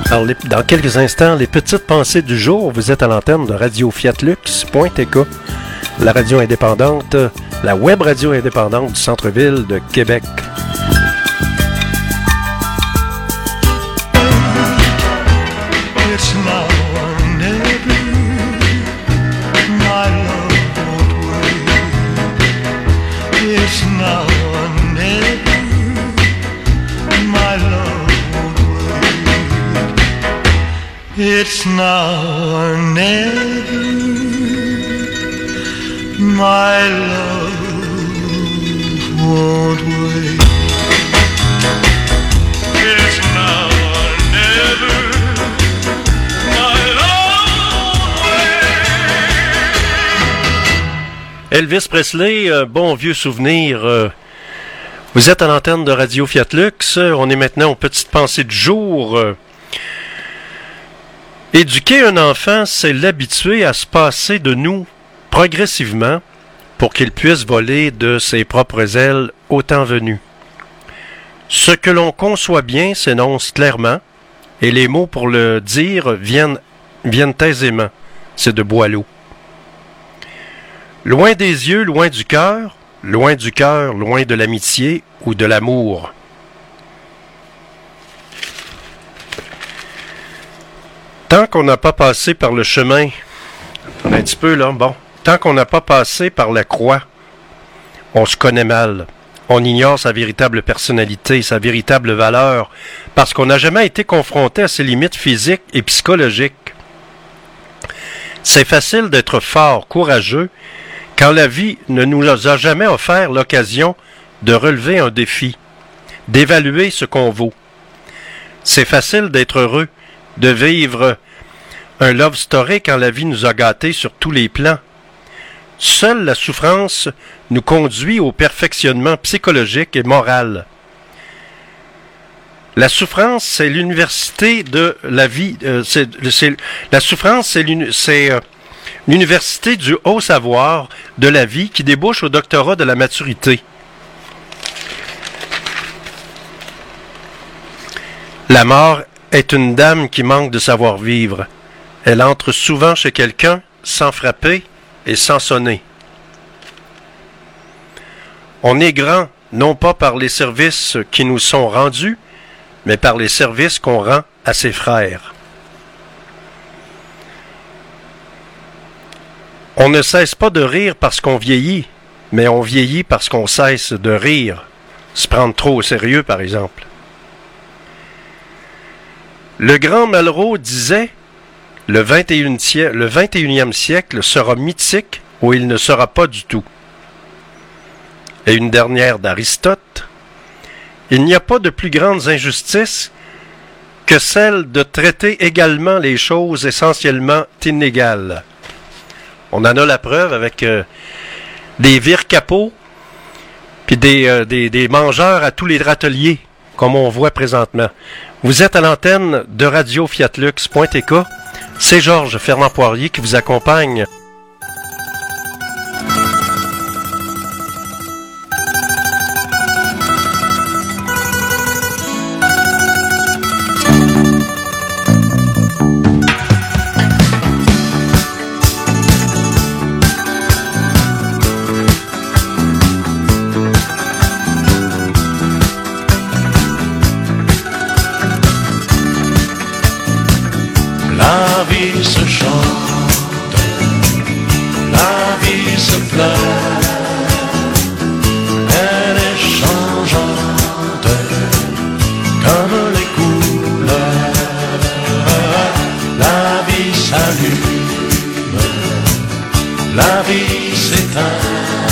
Alors, dans quelques instants, les petites pensées du jour. Vous êtes à l'antenne de Radio Fiatlux.tk, la radio indépendante, la web radio indépendante du centre-ville de Québec. It's now or never. My love won't wait. It's now or never. My love won't wait. It's now or never. My love won't wait. It's now or never. Elvis Presley, bon vieux souvenir. Vous êtes à l'antenne de Radio Fiatlux. On est maintenant aux petites pensées du jour. Éduquer un enfant, c'est l'habituer à se passer de nous progressivement pour qu'il puisse voler de ses propres ailes au temps venu. Ce que l'on conçoit bien s'énonce clairement, et les mots pour le dire viennent aisément. C'est de Boileau. Loin des yeux, loin du cœur, loin de l'amitié ou de l'amour. Tant qu'on n'a pas passé par le chemin, un petit peu là, bon, tant qu'on n'a pas passé par la croix, on se connaît mal. On ignore sa véritable personnalité, sa véritable valeur, parce qu'on n'a jamais été confronté à ses limites physiques et psychologiques. C'est facile d'être fort, courageux, quand la vie ne nous a jamais offert l'occasion de relever un défi, d'évaluer ce qu'on vaut. C'est facile d'être heureux, de vivre un love story quand la vie nous a gâtés sur tous les plans. Seule la souffrance nous conduit au perfectionnement psychologique et moral. La souffrance, c'est l'université de la vie. La souffrance, c'est l'université du haut savoir de la vie qui débouche au doctorat de la maturité. La mort est une dame qui manque de savoir-vivre. Elle entre souvent chez quelqu'un sans frapper et sans sonner. On est grand, non pas par les services qui nous sont rendus, mais par les services qu'on rend à ses frères. On ne cesse pas de rire parce qu'on vieillit, mais on vieillit parce qu'on cesse de rire. Se prendre trop au sérieux, par exemple. Le grand Malraux disait « Le 21e siècle sera mythique ou il ne sera pas du tout. » Et une dernière d'Aristote « Il n'y a pas de plus grandes injustices que celle de traiter également les choses essentiellement inégales. » On en a la preuve avec des vire-capots puis des mangeurs à tous les râteliers, comme on voit présentement. Vous êtes à l'antenne de Radio Fiatlux.tk. C'est Georges Fernand Poirier qui vous accompagne. La vie se chante, la vie se pleure, elle est changeante comme les couleurs. La vie s'allume, la vie s'éteint,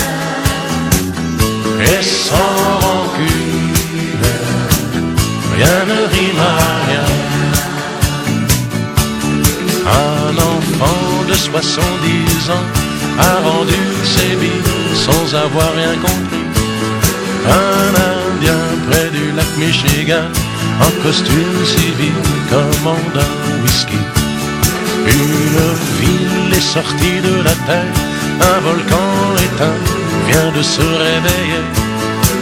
et sans rancune, rien ne rime à rien. Un enfant de 70 ans a rendu ses billes sans avoir rien compris. Un Indien près du lac Michigan, en costume civil, commande un whisky. Une ville est sortie de la terre, un volcan éteint vient de se réveiller.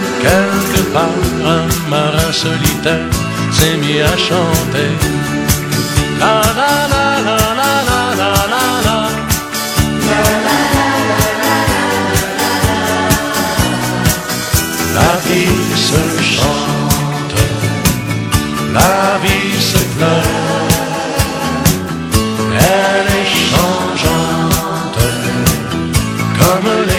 Quelque part, un marin solitaire s'est mis à chanter. La la la la la la la la la. La vie se chante, la vie se pleure, elle est changeante comme les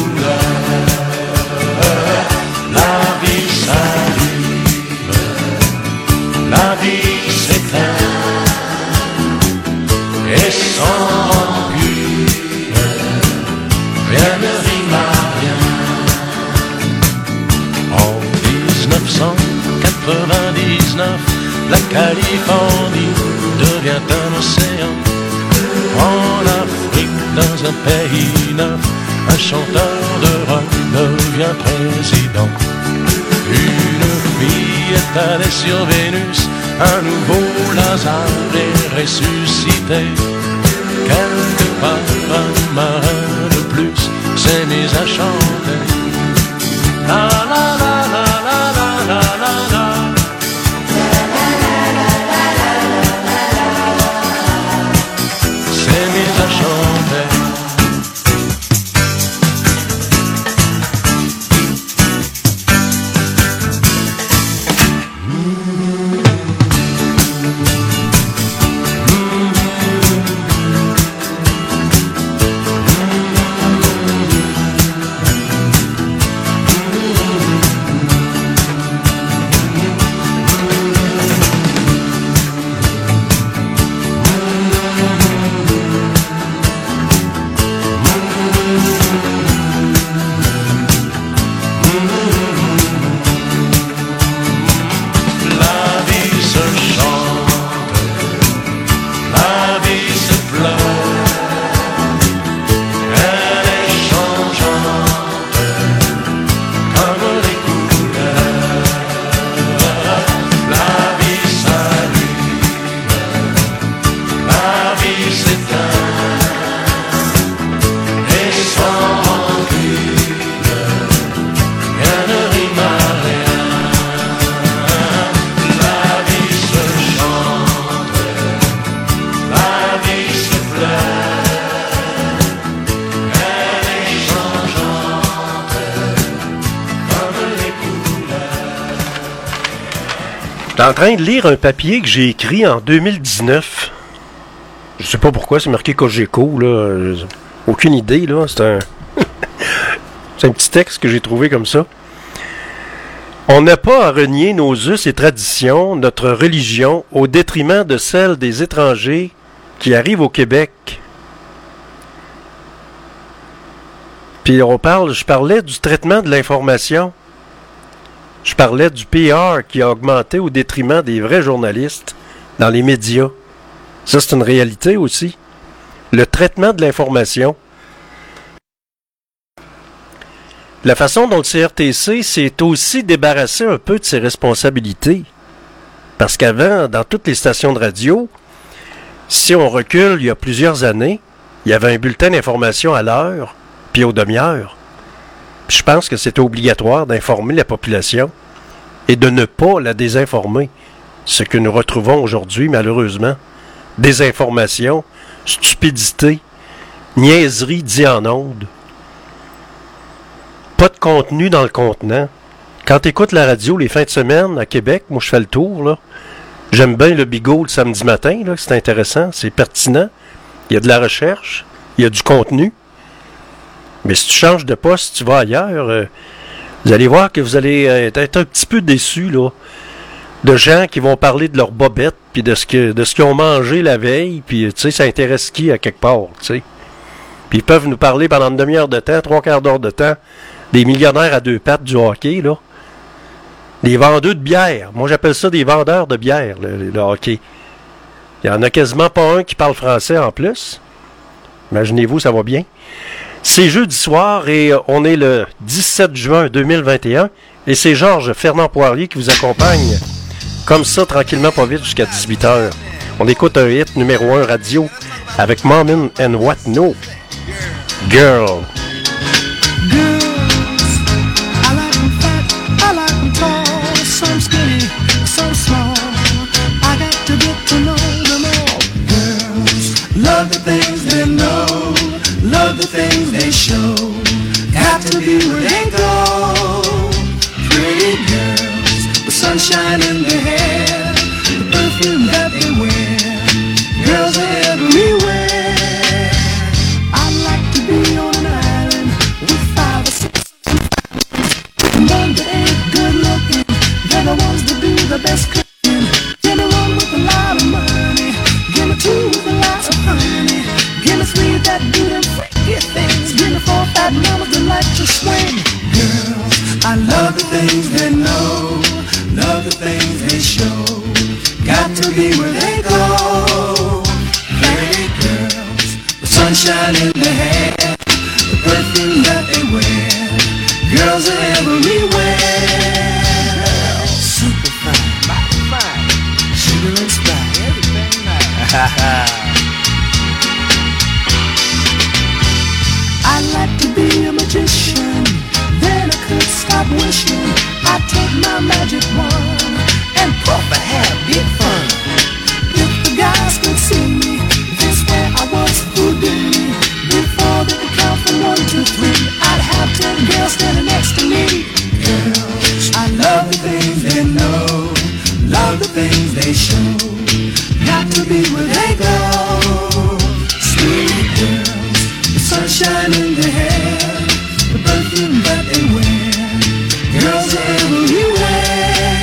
couleurs. La vie s'allume, la vie s'éteint, et sans rancune, rien ne rime à rien. En 1999, la Californie devient un océan. En Afrique, dans un pays neuf, un chanteur de rock devient président. Une fille est allée sur Vénus, un nouveau Lazare est ressuscité. Quelque part, un marin de plus s'est mis à chanter. La la la la la la la la la. S'est mis à chanter. J'étais en train de lire un papier que j'ai écrit en 2019. Je sais pas pourquoi, c'est marqué Cogeco, là. Aucune idée, là. C'est un... c'est un petit texte que j'ai trouvé comme ça. On n'a pas à renier nos us et traditions, notre religion, au détriment de celle des étrangers qui arrivent au Québec. Puis je parlais du traitement de l'information. Je parlais du PR qui a augmenté au détriment des vrais journalistes dans les médias. Ça, c'est une réalité aussi. Le traitement de l'information. La façon dont le CRTC s'est aussi débarrassé un peu de ses responsabilités. Parce qu'avant, dans toutes les stations de radio, si on recule il y a plusieurs années, il y avait un bulletin d'information à l'heure, puis aux demi-heures. Puis je pense que c'était obligatoire d'informer la population et de ne pas la désinformer. Ce que nous retrouvons aujourd'hui, malheureusement. Désinformation, stupidité, niaiserie dit en ondes. Pas de contenu dans le contenant. Quand tu écoutes la radio les fins de semaine à Québec, moi je fais le tour, là. J'aime bien le bigot le samedi matin, là, c'est intéressant, c'est pertinent. Il y a de la recherche, il y a du contenu. Mais si tu changes de poste, si tu vas ailleurs, vous allez voir que vous allez être un petit peu déçus, là, de gens qui vont parler de leur bobette, puis de ce qu'ils ont mangé la veille, puis tu sais, ça intéresse qui à quelque part, tu sais. Puis ils peuvent nous parler pendant une demi-heure de temps, 3/4 d'heure de temps, des millionnaires à deux pattes du hockey, là. Des vendeurs de bière. Moi, j'appelle ça des vendeurs de bière, le hockey. Il n'y en a quasiment pas un qui parle français en plus. Imaginez-vous, ça va bien. C'est jeudi soir et on est le 17 juin 2021 et c'est Georges Fernand Poirier qui vous accompagne comme ça, tranquillement, pas vite, jusqu'à 18h. On écoute un hit numéro 1 radio avec Mom and Whatno. Girl. Girls, I like them fat, I like them tall, some skinny, some small. I got to get to know them all. sunshine in their hair, the perfume that they wear. Girls are everywhere. I'd like to be on an island with 5 or 6 men that ain't good looking. They're the ones that do the best cooking. Give me one with a lot of money. Give me 2 with a lot of honey. Give me 3 that do them freaky things. Give me 4 fat mamas that like to swing. Girls, I love the things they know, love the things they show. Got to be where they go. Pretty girls, the sunshine in their hair, the perfume that they wear. Girls are everywhere. Super fine, mighty fine, sugar and spice, everything nice. I'd like to be a magician, then I could stop wishing. I'd take my magic wand and puff a have big fun. If the guys could see me, they swear I was Houdini. Before they could count from 1 to 3, I'd have 10 girls standing next to me. Girls, I love the things they know, love the things they show. Got to be where they go. Sweet girls, the sunshine in their hair, the perfume that they wear. Girls are everywhere.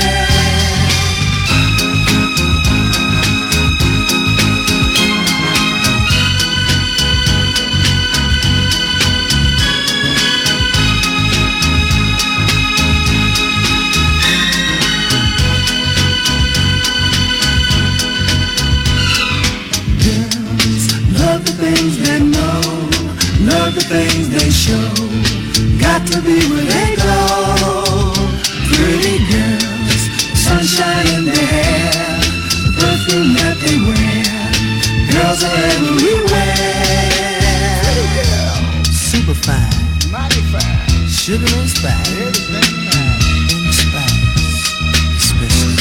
Love the things they know, love the things they show. Got to be where they go. Pretty girls, sunshine in their hair, the perfume that they wear. Girls are everywhere. Pretty girls, super fine, mighty fine, sugar and spice, everything nice. And spice, special.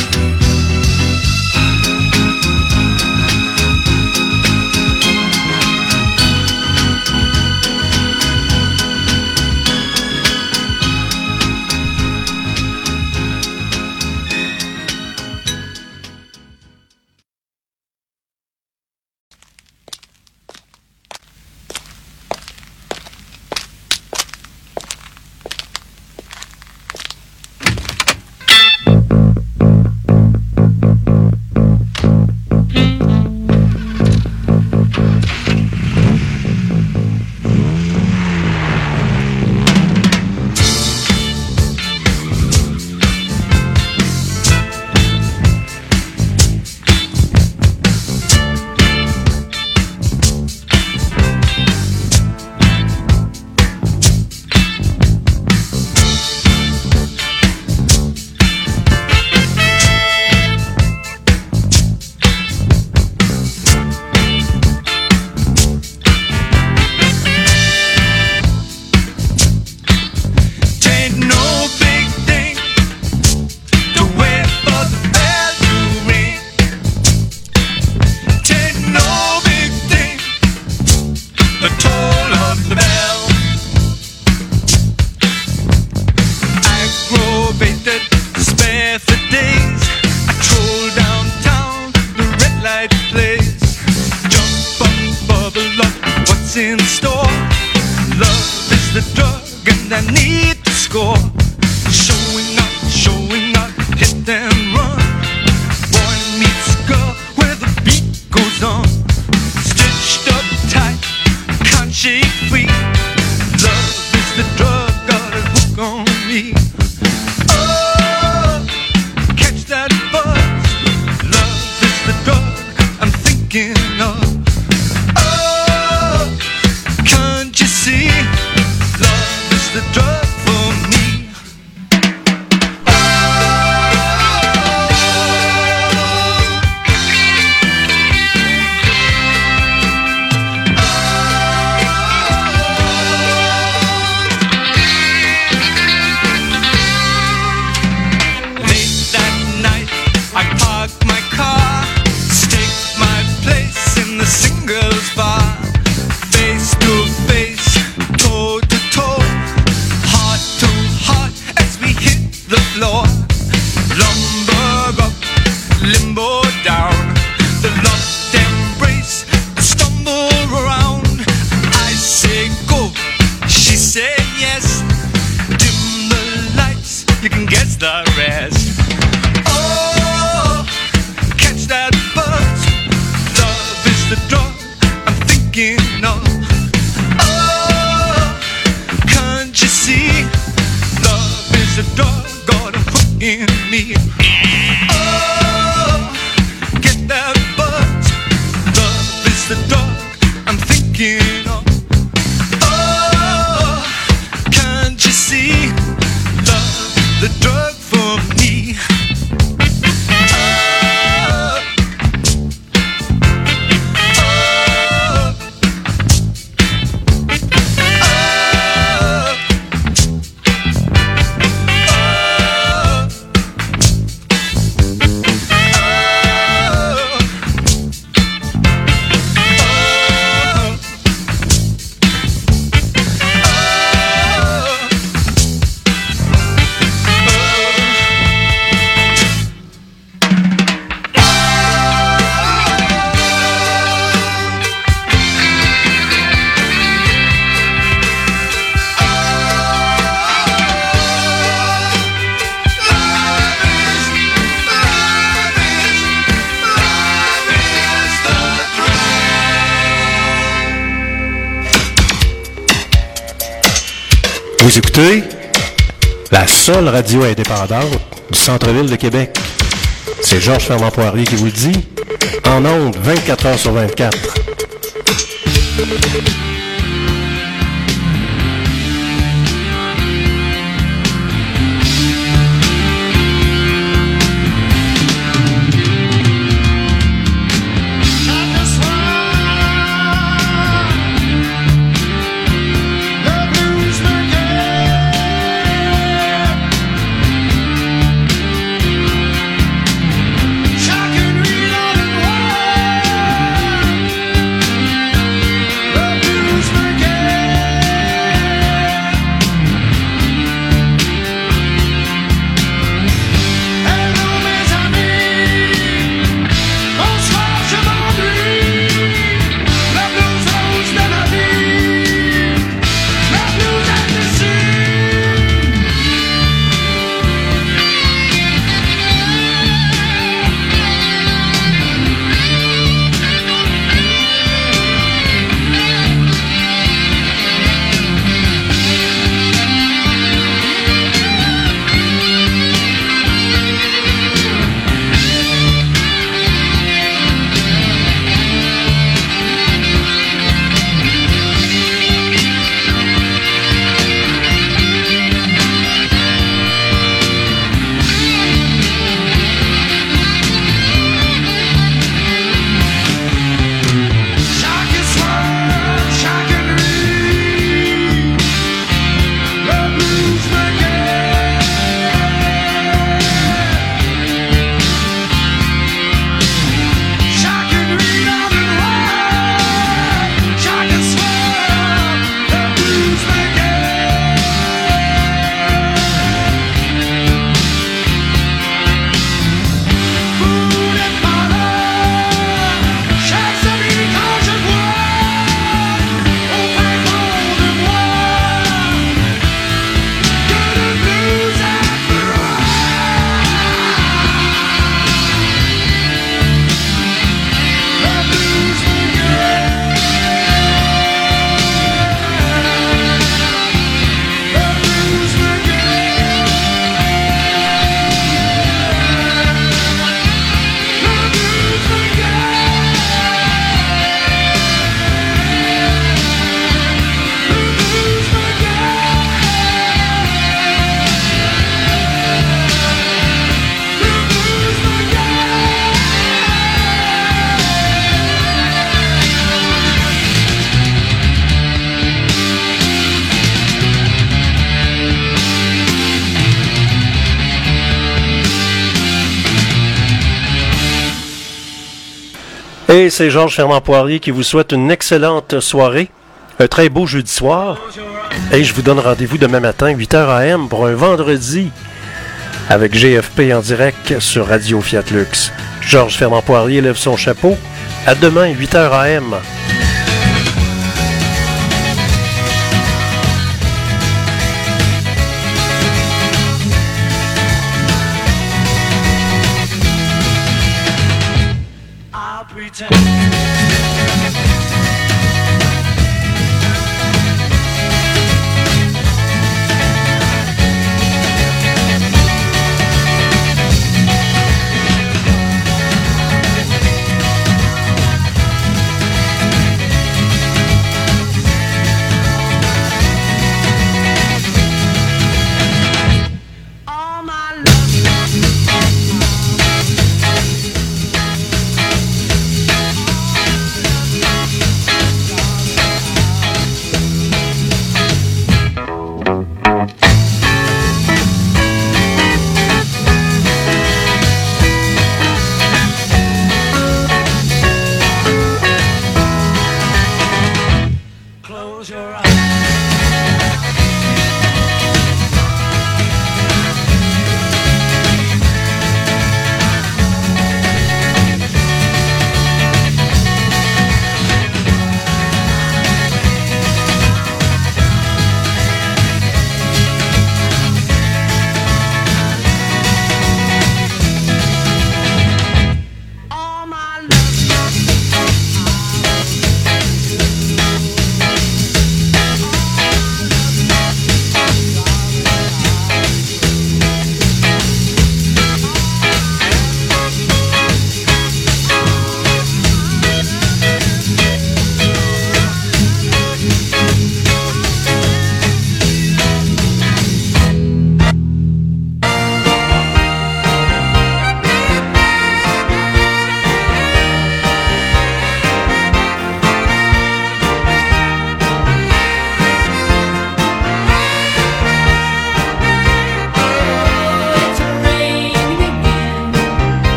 in store. Love is the drug and I need to score. Showing up, hit and run. Boy meets girl where the beat goes on. Stitched up tight, can't shake free. Love is the drug, got a hook on me. Oh, catch that buzz. Love is the drug I'm thinking of. Oh, can't you see? Love is the drug for me. Oh, in me. Oh, get that buzz. Love is the dog I'm thinking of. Oh, can't you see? Love, the drug for me. Vous écoutez la seule radio indépendante du centre-ville de Québec. C'est Georges Fermant-Poirier qui vous le dit, en ondes 24 heures sur 24. Et c'est Georges Fermant-Poirier qui vous souhaite une excellente soirée, un très beau jeudi soir. Et je vous donne rendez-vous demain matin, 8h AM, pour un vendredi, avec GFP en direct sur Radio Fiat Lux. Georges Fermant-Poirier lève son chapeau. À demain, 8h AM.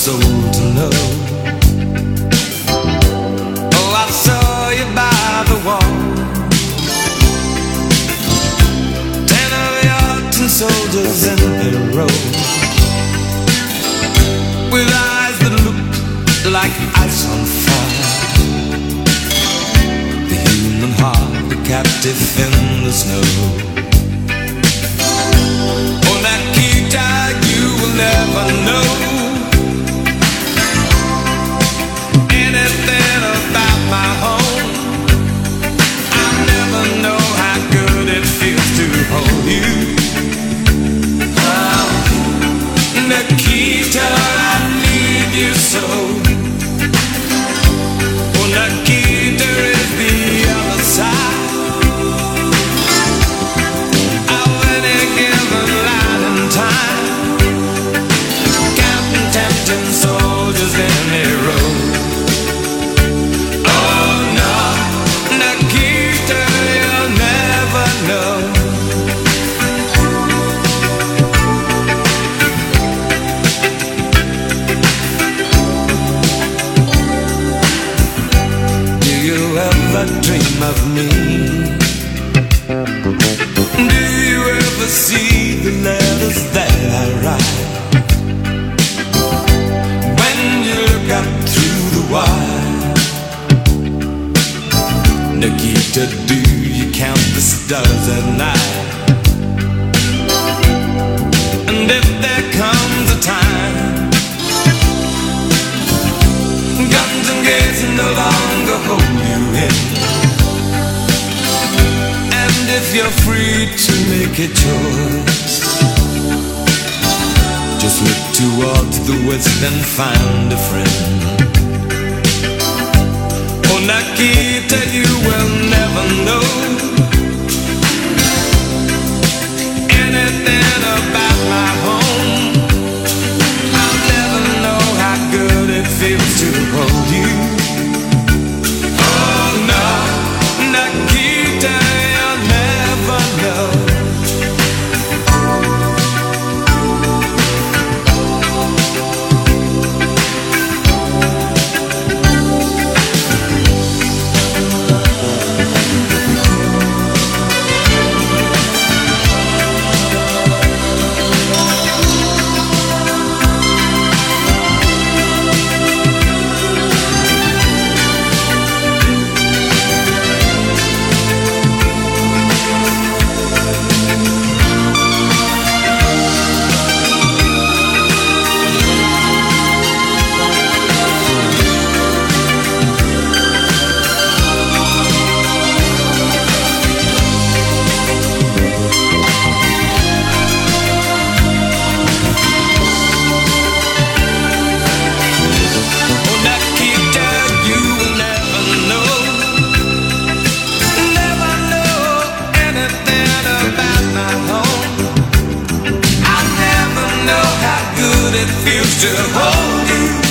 soul to know. Oh, I saw you by the wall, 10 of your tin soldiers in a row, with eyes that look like ice on fire. The human heart, a captive in the snow. Oh, Nikita, you will never know anything about my home. I'll never know how good it feels to hold you. Oh, Nikita, I need you so. Oh, Nikita is the other side of any given line in time, counting tempting soldiers in a row. Oh no, Nikita, you'll never know. Do you ever dream of me? Do you ever see the letters that I write? When you look up through the wire, Nikita, do you count the stars at night? And if there comes a time guns and gates no longer hold you in, and if you're free to make a choice, just look towards the west and find a friend. Oh, Nikita, you will never know anything about my home. I'll never know how good it feels to hold you. Oh no, Nikita, you'll never know. It feels to hold you.